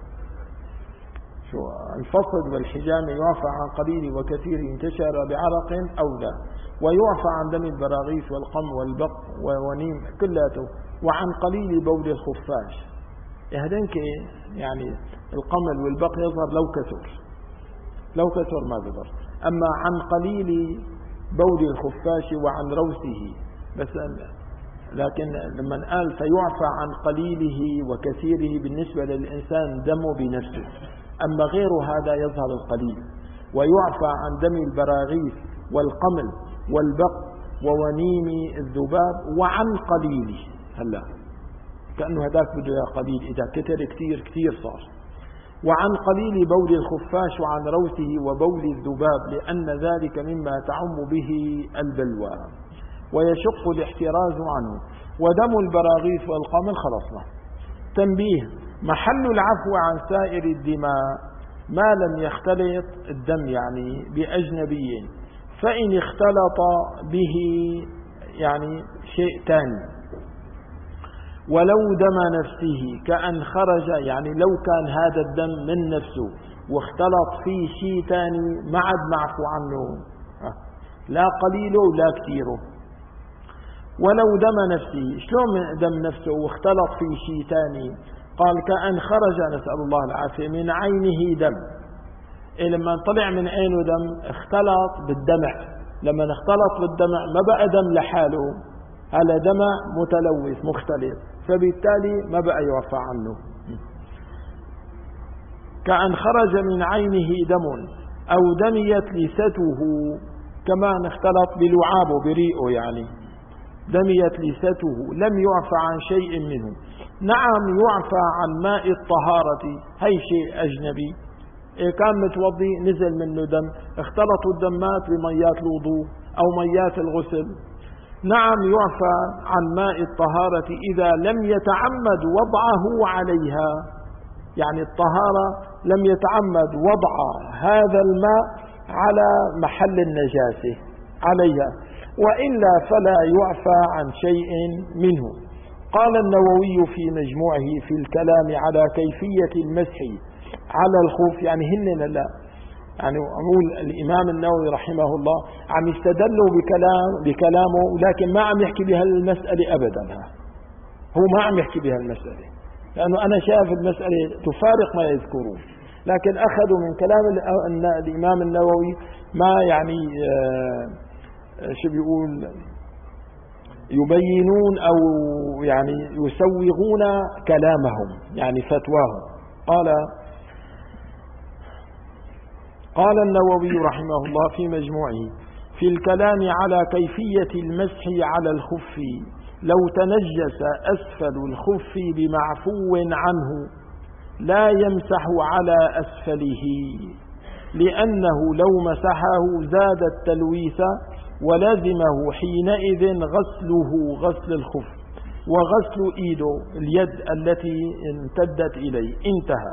شو الفصل والحجامة يعفى عن قليل وكثير انتشر بعرق أو لا، ويعفى عن دم البراغيث والقم والبق وونيم كلاته، وعن قليل بول الخفاش. هذنك يعني القمل والبق يظهر لو كثر، لو كثر ما بضر. أما عن قليل بول الخفاش وعن روثه بس، لكن لما قال فيعفى عن قليله وكثيره بالنسبة للإنسان دمه بنفسه، أما غير هذا يظهر القليل. ويعفى عن دم البراغيث والقمل والبق وونيم الذباب وعن قليله، هلا كأنه هذاك بده يا قليل، إذا كتر كثير كثير صار. وعن قليل بول الخفاش وعن روثه وبول الذباب، لأن ذلك مما تعم به البلوى ويشق الاحتراز عنه. ودم البراغيث والقمل خلصنا. تنبيه، محل العفو عن سائر الدماء ما لم يختلط الدم يعني بأجنبي، فإن اختلط به يعني شيء ثاني، ولو دم نفسه كأن خرج، يعني لو كان هذا الدم من نفسه واختلط فيه شيء ثاني ما عاد معفو عنه، لا قليله ولا كثيره. ولو دم نفسه، شلون دم نفسه واختلط فيه شيء ثاني؟ قال كأن خرج، نسأل الله العافية، من عينه دم. إيه لما طلع من عينه دم اختلط بالدمع، لما اختلط بالدمع ما بقى دم لحاله، هذا دم متلوث مختلط، فبالتالي ما بقى يعفى عنه. كأن خرج من عينه دم أو دميت لسته، كمان اختلط بلعابه بريئه يعني دميت لسته لم يعفى عن شيء منه. نعم يعفى عن ماء الطهارة، هي شيء أجنبي، كان متوضي نزل منه دم، اختلطوا الدمات بميات الوضوء أو ميات الغسل، نعم يعفى عن ماء الطهارة إذا لم يتعمد وضعه عليها، يعني الطهارة لم يتعمد وضع هذا الماء على محل النجاسة عليها، وإلا فلا يعفى عن شيء منه. قال النووي في مجموعه في الكلام على كيفية المسح على الخف، يعني هن لا يعني أقول الإمام النووي رحمه الله عم يستدلوا بكلام بكلامه، لكن ما عم يحكي بها المسألة أبدا، هو ما عم يحكي بها المسألة، لأنه أنا شايف المسألة تفارق ما يذكرون، لكن أخذوا من كلام الإمام النووي ما يعني شو بيقول يبينون أو يعني يسوغون كلامهم يعني فتواهم. قال قال النووي رحمه الله في مجموعه في الكلام على كيفية المسح على الخف: لو تنجس أسفل الخف بمعفو عنه لا يمسح على أسفله، لأنه لو مسحه زاد التلويث ولازمه حينئذ غسله غسل الخف وغسل إيده اليد التي امتدت إليه، انتهى.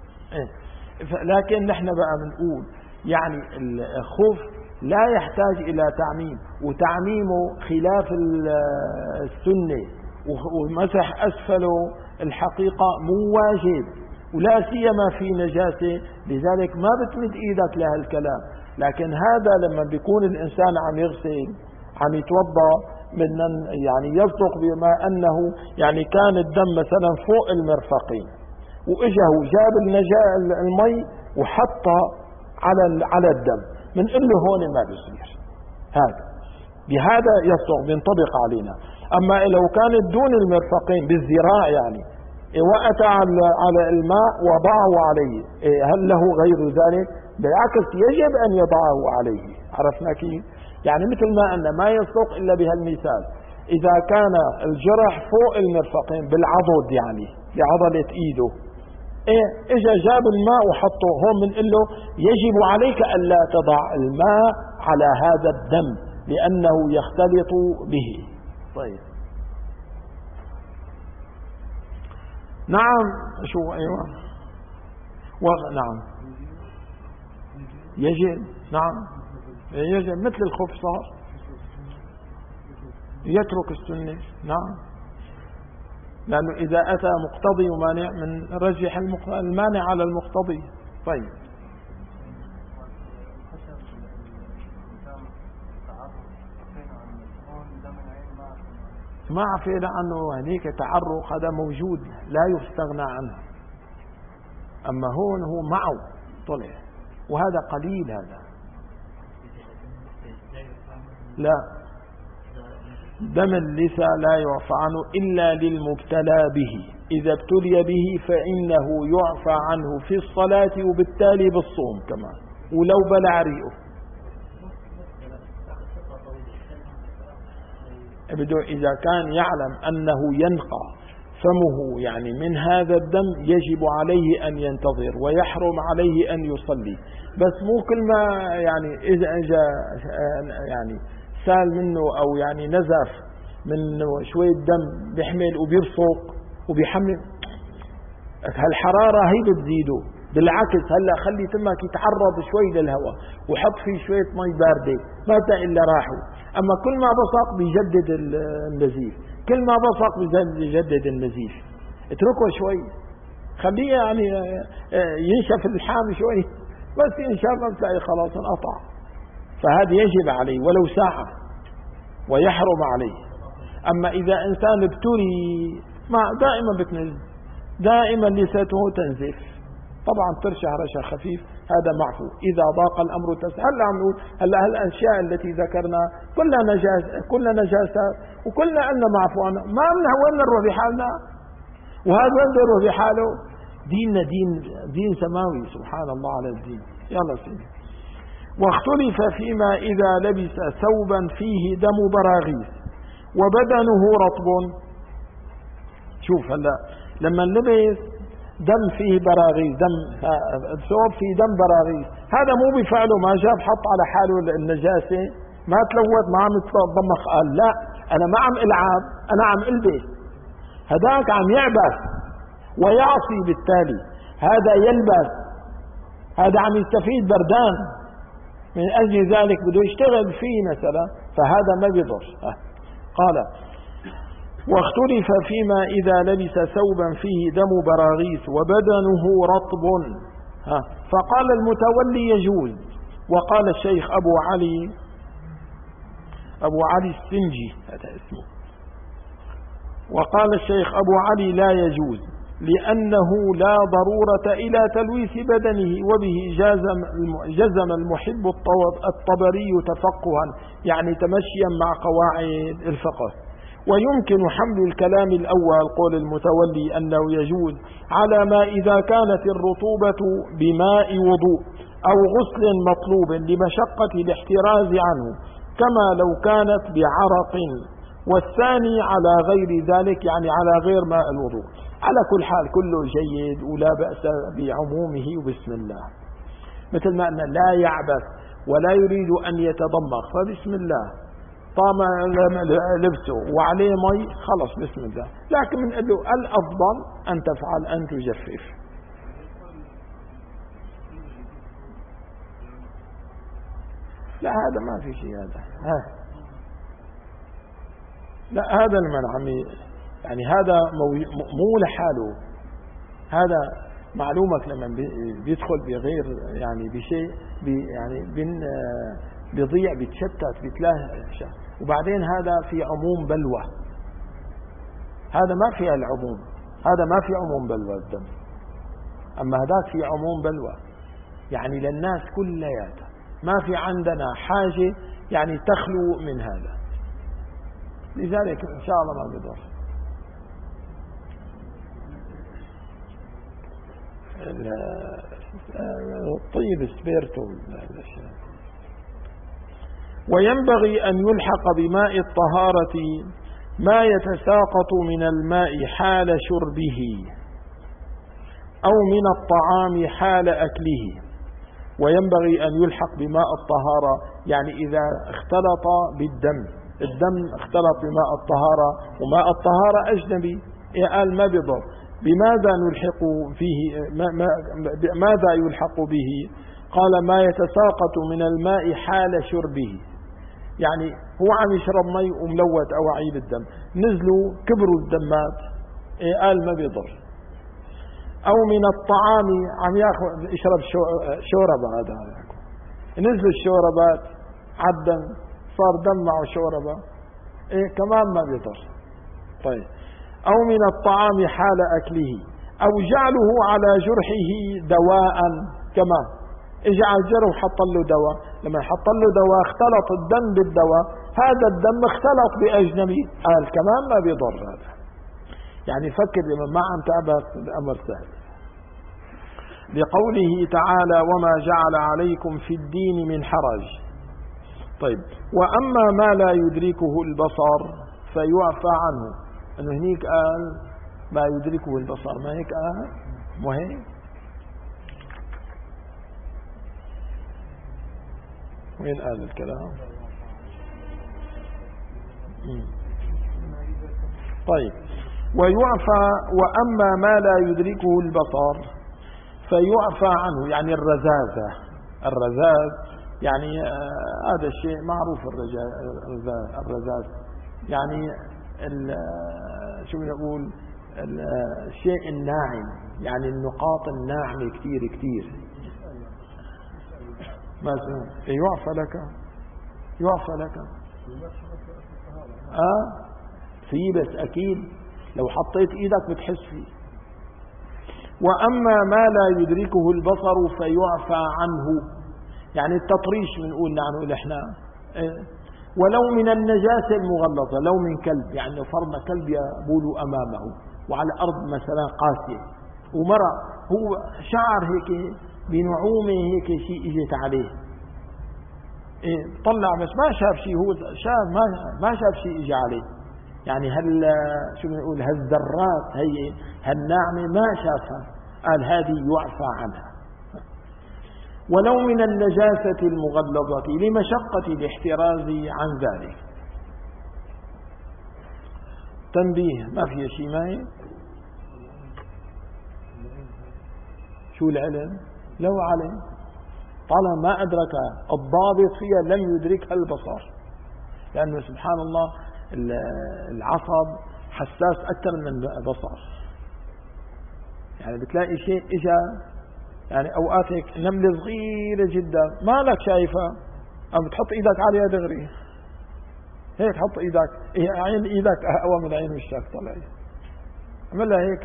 لكن نحن بقى بنقول يعني الخف لا يحتاج إلى تعميم، وتعميمه خلاف السنة، ومسح أسفله الحقيقة مو واجب، ولا سيما في نجاسة، لذلك ما بتمد إيدك لهالكلام. لكن هذا لما بيكون الإنسان عم يغسل عم يتوضأ من يعني يصدق بما أنه يعني كان الدم مثلا فوق المرفقين وإجا وجاب النجاة المي وحطها على على الدم، بنقول له هون ما بيصير، هذا بهذا يصدق بينطبق علينا. أما لو كانت دون المرفقين بالذراع يعني وأتى على الماء وضعه عليه، هل له غير ذلك؟ بالعكس يجب أن يضعه عليه. عرفنا كيف؟ يعني مثل ما أن ما يصدق إلا بهالمثال، إذا كان الجرح فوق المرفقين بالعضد يعني بعضلة إيده، إيه إجا جاب الماء وحطه هون، بنقول له يجب عليك ألا تضع الماء على هذا الدم لأنه يختلط به. طيب نعم شو أيوة نعم يجب، نعم يجب مثل الخف صار يترك السنة، نعم، لأنه إذا أتى مقتضي ومانع من رجح المانع على المقتضي. طيب ما عفينا عنه، هنيك تعرق هذا موجود لا يستغنى عنه، أما هون هو معه طلع وهذا قليل، هذا لا، دم اللثة لا يعفى عنه إلا للمبتلى به، إذا ابتلي به فإنه يعفى عنه في الصلاة وبالتالي بالصوم كمان ولو بلع ريقه. بدو إذا كان يعلم أنه ينقى فمه يعني من هذا الدم يجب عليه أن ينتظر ويحرم عليه أن يصلي، بس مو كل ما يعني إذا إجا يعني سال منه أو يعني نزف منه شوية دم بيحمل وبيرصق وبيحمل، هالحرارة هي بتزيده، بالعكس هلا خلي تمك يتعرض شوي للهواء وحط فيه شوية مي باردة ما إلا راحوا. أما كل ما بصق بيجدد النزيف، كل ما بصق بيجدد النزيف، اتركه شوي خليه يعني ينشف الحام شوي، بس ينشف ما بتلاقي خلاص انقطع، فهذا يجب عليه ولو ساعة ويحرم عليه. أما إذا إنسان ابتلي ما دائما بتنزل، دائما لساته تنزف، طبعا ترشح رشا خفيف هذا معفو، إذا ضاق الأمر تسهل. هلا عم نقول هلا هالأشياء التي ذكرنا كلها نجاسة، كلها نجاسات وكلنا قلنا معفو عنها، ما منها وين نروح بحالنا، وهذا وين بيروح بحاله؟ ديننا دين دين سماوي، سبحان الله على الدين. يلا سيدي. واختلف فيما إذا لبس ثوبا فيه دم براغيث وبدنه رطب. شوف هلا لما لبس دم فيه براغيث، دم ثوب فيه دم براغيث، هذا مو بفعله، ما جاب حط على حاله النجاسة، ما تلوث، ما عم يتضمخ، قال لا أنا ما عم ألعب، أنا عم ألبس. هذاك عم يعبث ويعصي، بالتالي هذا يلبس، هذا عم يستفيد بردان، من أجل ذلك بده يشتغل فيه مثلا، فهذا ما بيضر. قال واختلف فيما إذا لبس ثوبا فيه دم براغيث وبدنه رطب. فقال المتولي يجوز، وقال الشيخ أبو علي أبو علي السنجي هذا اسمه، وقال الشيخ أبو علي لا يجوز لأنه لا ضرورة إلى تلويث بدنه، وبه جزم جزم المحب الطبري تفقها، يعني تمشيا مع قواعد الفقه. ويمكن حمل الكلام الأول قول المتولي أنه يجوز على ما إذا كانت الرطوبة بماء وضوء أو غسل مطلوب لمشقة الاحتراز عنه، كما لو كانت بعرق، والثاني على غير ذلك، يعني على غير ماء الوضوء. على كل حال كله جيد ولا بأس بعمومه، وبسم الله، مثل ما أن لا يعبث ولا يريد أن يتضمخ، فبسم الله، طام لبسه وعليه مي خلص بسم الله. لكن من قال له الأفضل أن تفعل أن تجفف. لا هذا ما في شيء، هذا ها. لا هذا المنع، يعني هذا مو لحاله، هذا معلومك لما بيدخل بغير يعني بشيء بي يعني بين بيضيع، بيتشتت، بيتلهى، وبعدين هذا في عموم بلوى، هذا ما في العموم، هذا ما في عموم بلوى الدم، أما هذاك في عموم بلوى، يعني للناس كلياتها، ما في عندنا حاجة يعني تخلو من هذا، لذلك إن شاء الله ما بيضر. الطيب سبيرتو. وينبغي أن يلحق بماء الطهارة ما يتساقط من الماء حال شربه أو من الطعام حال أكله. وينبغي أن يلحق بماء الطهارة، يعني إذا اختلط بالدم، الدم اختلط بماء الطهارة وماء الطهارة أجنبي، قال ما بضر. بماذا نلحق فيه؟ ماذا يلحق به؟ قال ما يتساقط من الماء حال شربه، يعني هو عم يشرب مي وملوث أواعي بالدم، نزلوا كبروا الدمات، قال ما بيضر. أو من الطعام عم ياخذ يشرب شوربة، هذا نزلوا الشوربات عدم صار دم معه شوربة، إيه كمان ما بيضر. طيب أو من الطعام حال أكله، أو جعله على جرحه دواء، كمان اجعل جرح حط له دواء، لما حط له دواء اختلط الدم بالدواء، هذا الدم اختلط بأجنبي، قال كمان ما بيضر. هذا يعني فكر لما ما عم تعبث، الأمر سهل. لقوله تعالى وما جعل عليكم في الدين من حرج. طيب وأما ما لا يدركه البصر فيعفى عنه، أنه هنيك قال ما يدركه البصر، ما هيك قال مهم. وين قال الكلام؟ طيب ويعفى وأما ما لا يدركه البصر فيعفى عنه، يعني الرزازة، الرزاز يعني آه هذا الشيء معروف، الرزاز يعني شو نقول الشيء الناعم، يعني النقاط الناعمة كتير كتير. ما يعفى لك، يعفى لك آه في، بس أكيد لو حطيت إيدك بتحس فيه. وأما ما لا يدركه البصر فيعفى عنه، يعني التطريش بنقول نحن إحنا إيه؟ ولو من النجاسة المغلظة، لو من كلب، يعني لو فرضنا كلب يبول أمامه وعلى الأرض مثلا قاسية ومرأ هو شعر هيك بنعومة هيك شيء اجت عليه، إيه طلع بس ما شاف شيء، هو شاف ما ما شاف شيء إجا عليه، يعني هل شو بنقول هالذرات هي هالناعمة ما شافها، قال هذه يعفى عنها. ولو من النجاسة المغلظة لمشقة الاحتراز عن ذلك. تنبيه، ما في شيء ماي. شو العلم؟ لو علم طالما ما أدرك الضابط فيها لم يدركها البصر، لأنه سبحان الله العصب حساس أكثر من البصر. يعني بتلاقي شيء إجا، يعني أوقاتك نملة صغيرة جدا ما لك شايفة، أم بتحط إيدك عليها دغري هيك، حط إيدك، عين إيدك أقوى من عين وشك، طلع عملها هيك.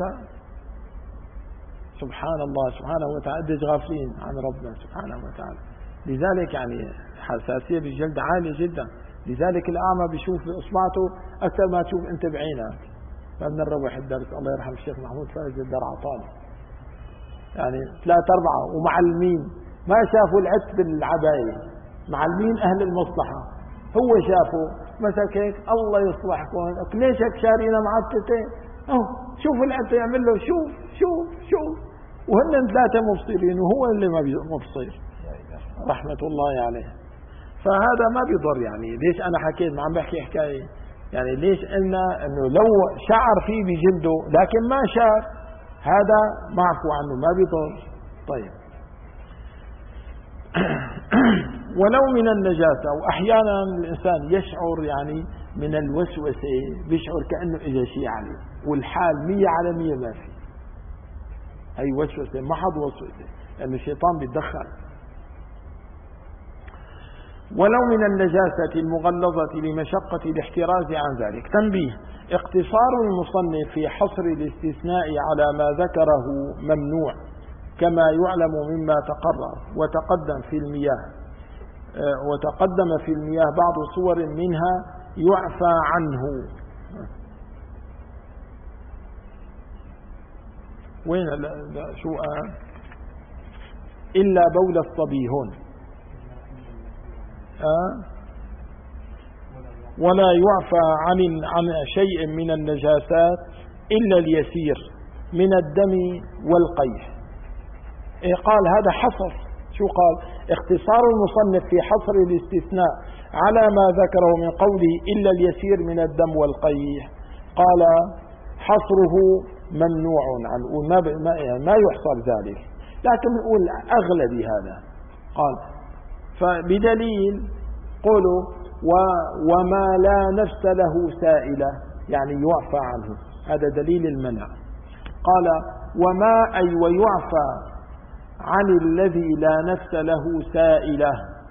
سبحان الله سبحانه وتعالى، قديش غافلين عن ربنا سبحانه وتعالى. لذلك يعني حساسية بالجلد عالية جدا، لذلك الأعمى بيشوف بإصبعته أكثر ما تشوف أنت بعينك. فبدنا نروح الدرس، الله يرحم الشيخ محمود فايز الدار عطاني، يعني ثلاثة أربعة ومعلمين ما شافوا العت بالعباية، معلمين أهل المصلحة، هو شافوا مسك هيك الله يصلحكم ليش هيك شارينا معتتين، أهو شوف العت يعمل له شوف شوف شوف، وهن ثلاثة مبصرين وهو اللي ما مبصر رحمة الله عليه. فهذا ما بيضر. يعني ليش أنا حكيت ما عم بحكي حكاية، يعني ليش قلنا أنه لو شعر فيه بجلده لكن ما شاف، هذا معفو عنه ما بيضر. طيب ولو من النجاسة، وأحيانا الإنسان يشعر يعني من الوسوسة، بيشعر كأنه إجا شيء عليه والحال مية على مية ما في، هي وسوسة ما حد وسوسة، لأن الشيطان بيتدخل. ولو من النجاسة المغلظة لمشقة الاحتراز عن ذلك. تنبيه، اقتصار المصنف في حصر الاستثناء على ما ذكره ممنوع كما يعلم مما تقرر وتقدم في المياه وتقدم في المياه بعض صور منها يعفى عنه. وين شو قال؟ إلا بول الصبي هون أه؟ ولا يعفى عن عن شيء من النجاسات إلا اليسير من الدم والقيح. إيه قال هذا حصر، شو قال؟ اختصار المصنف في حصر الاستثناء على ما ذكره من قوله إلا اليسير من الدم والقيح، قال حصره ممنوع عنه، ما, ما يحصر ذلك، لكن نقول أغلب هذا. قال فبدليل قولوا و وما لا نفس له سائلة، يعني يعفى عنه، هذا دليل المنع. قال وما أي ويعفى عن الذي لا نفس له سائلة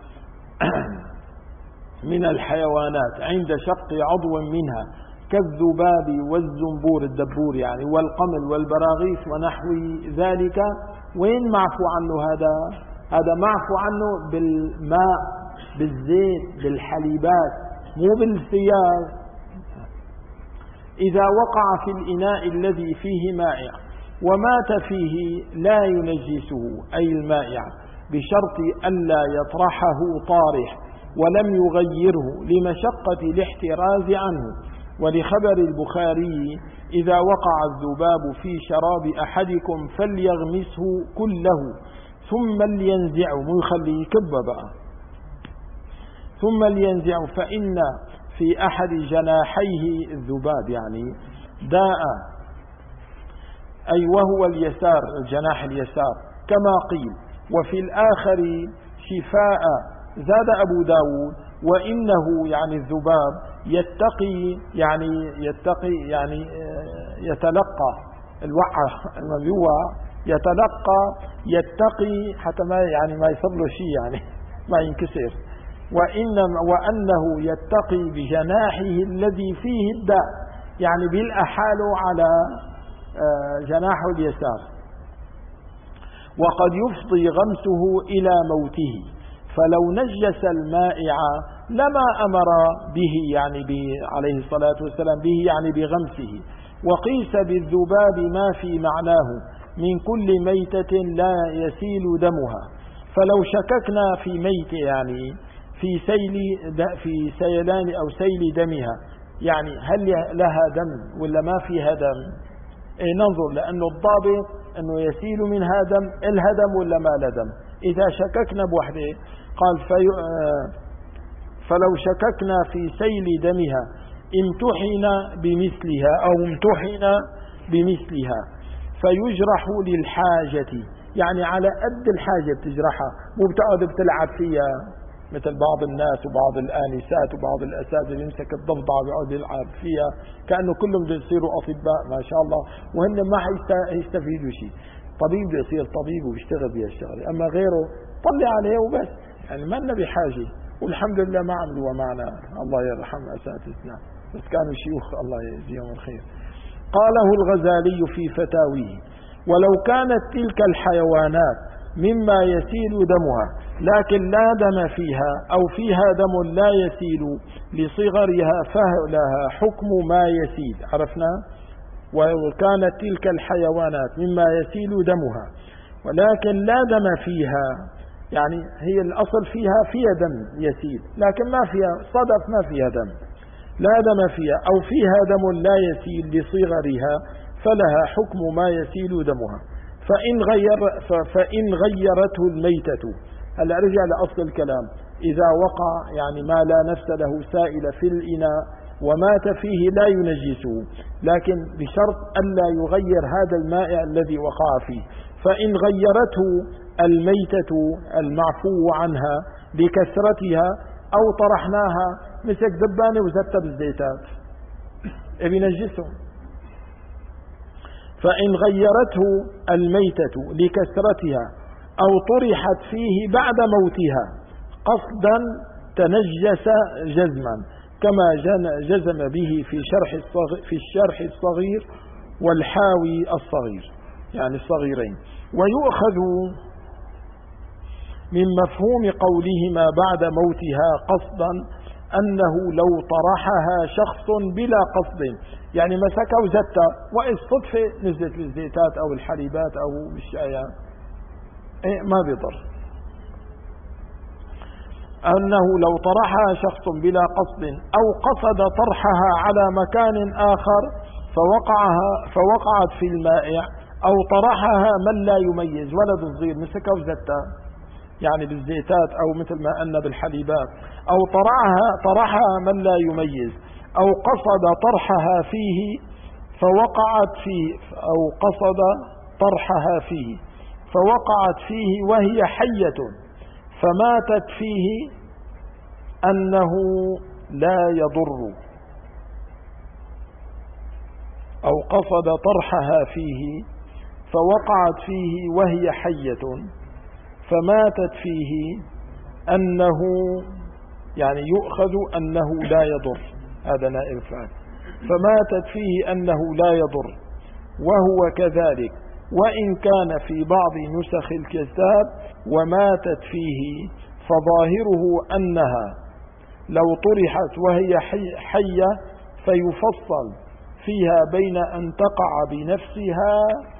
من الحيوانات عند شق عضو منها كالذباب والزنبور الدبور يعني والقمل والبراغيث ونحو ذلك. وين معفو عنه هذا؟ هذا معفو عنه بالماء بالزيت بالحليبات مو بالثياب. إذا وقع في الإناء الذي فيه مائع ومات فيه لا ينجسه أي المائع بشرط ألا يطرحه طارح ولم يغيره لمشقة الاحتراز عنه. ولخبر البخاري إذا وقع الذباب في شراب أحدكم فليغمسه كله ثم لينزعه، مو يخليه يكب بقى، ثم لينزعه فإن في أحد جناحيه الذباب يعني داء، أي وهو اليسار الجناح اليسار كما قيل، وفي الآخر شفاء. زاد أبو داود وإنه يعني الذباب يتقي يعني يتقي يعني يتلقى الوعى المبيوع يتلقى يتقي حتى ما يعني ما يصير له شيء يعني ما ينكسر، وإنما وأنه يتقي بجناحه الذي فيه الداء يعني بالأحال على جناحه اليسار، وقد يفضي غمسه إلى موته. فلو نجس المائع لما أمر به يعني به عليه الصلاة والسلام به يعني بغمسه. وقيس بالذباب ما في معناه من كل ميتة لا يسيل دمها. فلو شككنا في ميت يعني في سيل في سيلان أو سيل دمها، يعني هل لها دم ولا ما فيها دم؟ اي ننظر، لأنه الضابط أنه يسيل منها دم، إلها دم ولا ما لها دم. إذا شككنا بوحده قال في فلو شككنا في سيل دمها امتحن بمثلها أو امتحن بمثلها فيجرح للحاجة، يعني على قد الحاجة بتجرحها، مو بتقعد بتلعب فيها مثل بعض الناس وبعض الآنسات وبعض الأساتذة يمسك الضفدع ويقعد يلعب فيها كأنه كلهم بده يصيروا أطباء ما شاء الله، وهن ما حيستفيدوا شيء. طبيب بده يصير طبيب ويشتغل بهالشغله، أما غيره طلع عليه وبس، يعني ما لنا بحاجة. والحمد لله ما عملوا معنا، الله يرحم أساتذتنا، بس كانوا شيوخ الله يجزيهم الخير. قاله الغزالي في فتاويه: ولو كانت تلك الحيوانات مما يسيل دمها لكن لا دم فيها أو فيها دم لا يسيل لصغرها فلها حكم ما يسيل. عرفنا؟ وكانت تلك الحيوانات مما يسيل دمها ولكن لا دم فيها، يعني هي الأصل فيها فيها دم يسيل لكن ما فيها صدف، ما فيها دم، لا دم فيها أو فيها دم لا يسيل لصغرها فلها حكم ما يسيل دمها. فإن, غير فإن غيرته الميتة، هلا رجع لأصل الكلام، إذا وقع يعني ما لا نفس له سائل في الإناء ومات فيه لا ينجسه، لكن بشرط ألا يغير هذا المائع الذي وقع فيه. فإن غيرته الميتة المعفو عنها لكثرتها أو طرحناها، مسك دبانة وزتها بالزيتات بينجسهم. فإن غيرته الميتة لكثرتها أو طرحت فيه بعد موتها قصدا تنجس جزما، كما جزم به في شرح الصغير في الشرح الصغير والحاوي الصغير، يعني الصغيرين. ويؤخذ من مفهوم قولهما بعد موتها قصدا أنه لو طرحها شخص بلا قصد، يعني مسكها وزتها وإذ صدفة نزلت الزيتات أو الحليبات أو الشايات، إيه ما بيضر. أنه لو طرحها شخص بلا قصد أو قصد طرحها على مكان آخر فوقعها فوقعت في المائع، أو طرحها من لا يميز، ولد صغير مسكها وزتها يعني بالزيتات أو مثل ما قلنا بالحليبات، أو طرحها طرحها من لا يميز، أو قصد طرحها فيه فوقعت فيه أو قصد طرحها فيه فوقعت فيه وهي حية فماتت فيه أنه لا يضر، أو قصد طرحها فيه فوقعت فيه وهي حية فماتت فيه أنه، يعني يؤخذ أنه لا يضر، هذا نائب فاعل، فماتت فيه أنه لا يضر وهو كذلك، وإن كان في بعض نسخ الكتاب وماتت فيه فظاهره أنها لو طرحت وهي حي حية فيفصل فيها بين أن تقع بنفسها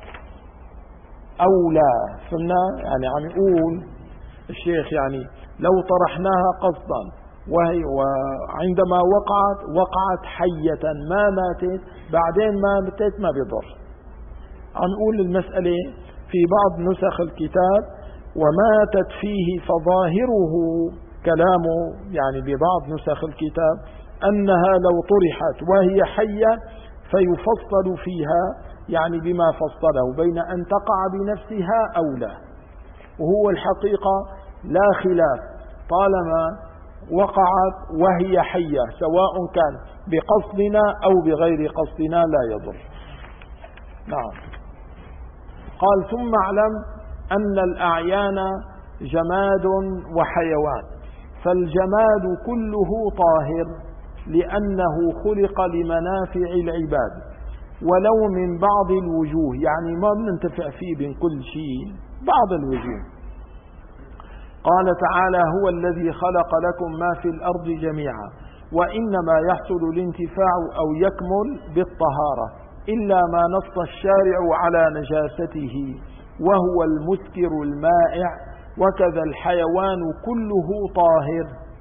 أو لا. فهمنا؟ يعني عم يقول الشيخ يعني لو طرحناها قصدا وهي وعندما وقعت وقعت حية ما ماتت، بعدين ما ماتت ما بيضر. عم يقول المسألة في بعض نسخ الكتاب وماتت فيه فظاهره كلامه، يعني ببعض نسخ الكتاب أنها لو طرحت وهي حية فيفصل فيها، يعني بما فصله بين أن تقع بنفسها أو لا. وهو الحقيقة لا خلاف، طالما وقعت وهي حية سواء كان بقصدنا أو بغير قصدنا لا يضر. نعم. قال: ثم اعلم أن الأعيان جماد وحيوان، فالجماد كله طاهر لأنه خلق لمنافع العباد ولو من بعض الوجوه، يعني ما بننتفع فيه من كل شيء، بعض الوجوه. قال تعالى: هو الذي خلق لكم ما في الأرض جميعا، وإنما يحصل الانتفاع أو يكمل بالطهارة إلا ما نص الشارع على نجاسته وهو المسكر المائع، وكذا الحيوان كله طاهر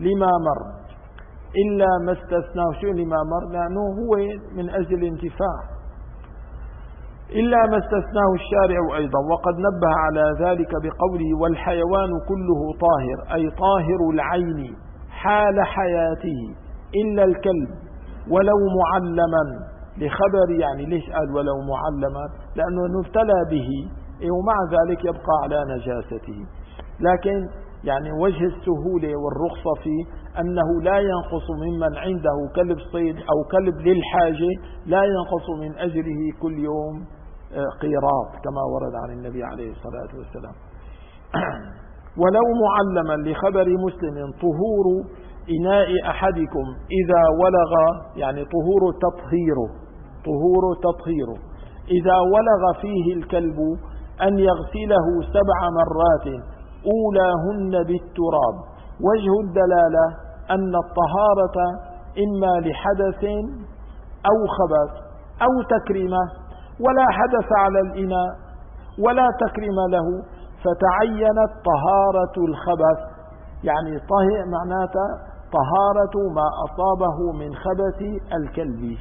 لما مر إلا ما استثناه. شو لما مر؟ لأنه هو من أجل الانتفاع. إلا ما استثناه الشارع أيضا، وقد نبه على ذلك بقوله والحيوان كله طاهر، أي طاهر العين حال حياته إلا الكلب ولو معلما، لخبر يعني ليش قال ولو معلما؟ لأنه نبتلى به ومع ذلك يبقى على نجاسته. لكن يعني وجه السهولة والرخصة فيه أنه لا ينقص ممن عنده كلب صيد أو كلب للحاجة، لا ينقص من أجره كل يوم قيراط كما ورد عن النبي عليه الصلاة والسلام. ولو معلما، لخبر مسلم طهور إناء أحدكم إذا ولغ، يعني طهور تطهيره، طهور تطهيره إذا ولغ فيه الكلب أن يغسله سبع مرات أولاهن بالتراب. وجه الدلالة أن الطهارة إما لحدث أو خبث أو تكريمة، ولا حدث على الإناء ولا تكريم له، فتعينت طهارة الخبث، يعني طهر معناتها طهارة ما أصابه من خبث الكلب.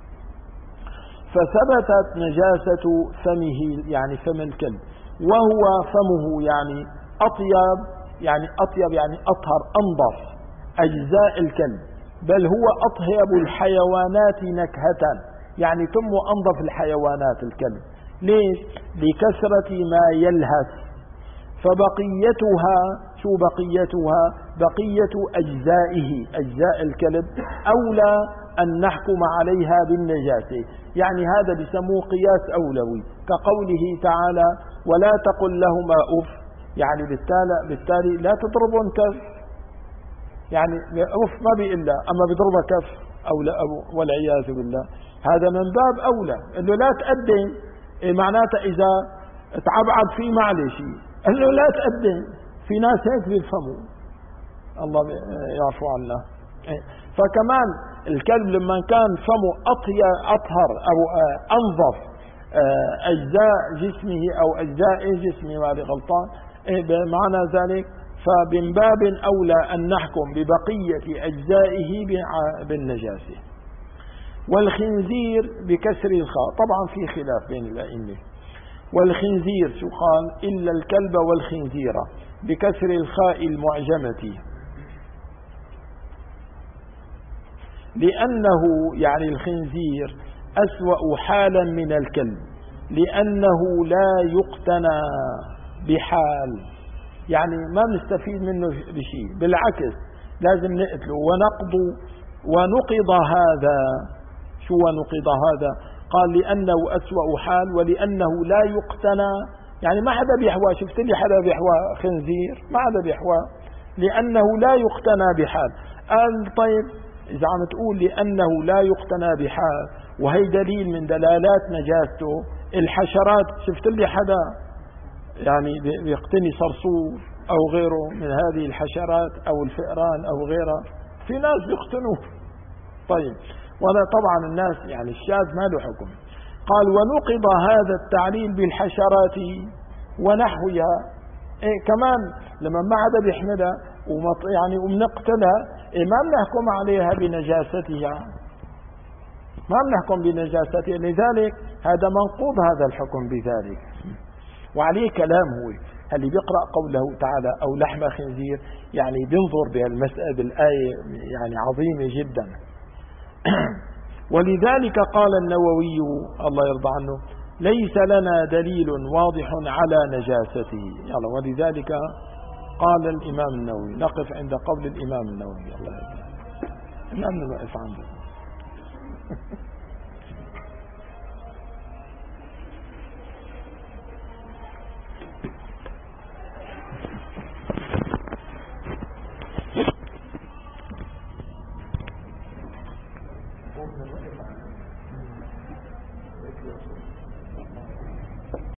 فثبتت نجاسة فمه، يعني فم الكلب، وهو فمه يعني أطيب، يعني أطيب يعني أطهر أنظف أجزاء الكلب، بل هو أطيب الحيوانات نكهة، يعني تم أنظف الحيوانات الكلب. ليش؟ لكثرة ما يلهث. فبقيتها، شو بقيتها؟ بقية أجزائه، أجزاء الكلب أولى أن نحكم عليها بالنجاسة. يعني هذا بسموه قياس أولوي، كقوله تعالى ولا تقل لهما أف، يعني بالتالي, بالتالي لا تضربون كف، يعني أف ما بإلا، أما بضربه كف أو لا أو والعياذ بالله، هذا من باب أولى. إنه لا تقدم، معناته إذا تعبعد فيه معلش، إنه لا تقدم. في ناس هيك بيفهموا، الله يعفو عنا. فكمان الكلب لما كان فمه أطيب أطهر أو أنظف أجزاء جسمه أو أجزاء جسمه، ما غلطان بمعنى ذلك، فمن باب أولى أن نحكم ببقية أجزائه بالنجاسة. والخنزير بكسر الخاء، طبعا في خلاف بين الأئمة. والخنزير شو قال؟ إلا الكلب والخنزير بكسر الخاء المعجمة، لأنه يعني الخنزير أسوأ حالا من الكلب، لأنه لا يقتنى بحال، يعني ما نستفيد منه بشيء، بالعكس لازم نقتله ونقض. ونقض هذا، شو ونقض هذا؟ قال لأنه أسوأ حال، ولأنه لا يقتنى، يعني ما حدا بيحواه. شفت لي حدا بيحواه خنزير؟ ما حدا بيحواه، لأنه لا يقتنى بحال. قال طيب إذا عم تقول لأنه لا يقتنى بحال، وهي دليل من دلالات نجاسته، الحشرات، شفت لي حدا يعني بيقتني صرصور أو غيره من هذه الحشرات أو الفئران أو غيرها؟ في ناس بيقتنوه. طيب، ولا طبعا الناس يعني الشاذ ما له حكم. قال ونقض هذا التعليل بالحشرات ونحوها. إيه كمان لما ما حدا بيحملها يعني وبنقتلها، إيه ما بنحكم عليها بنجاستها، ما بنحكم بنجاستها، لذلك هذا منقوض هذا الحكم بذلك. وعليه كلام هو اللي بيقرأ قوله تعالى أو لحم خنزير، يعني بينظر بهالمسألة بالآية يعني عظيمة جدا. ولذلك قال النووي الله يرضى عنه ليس لنا دليل واضح على نجاسته. يلا، ولذلك قال الإمام النووي، نقف عند قول الإمام النووي الله يرضى عنه. الإمام نقف عنده.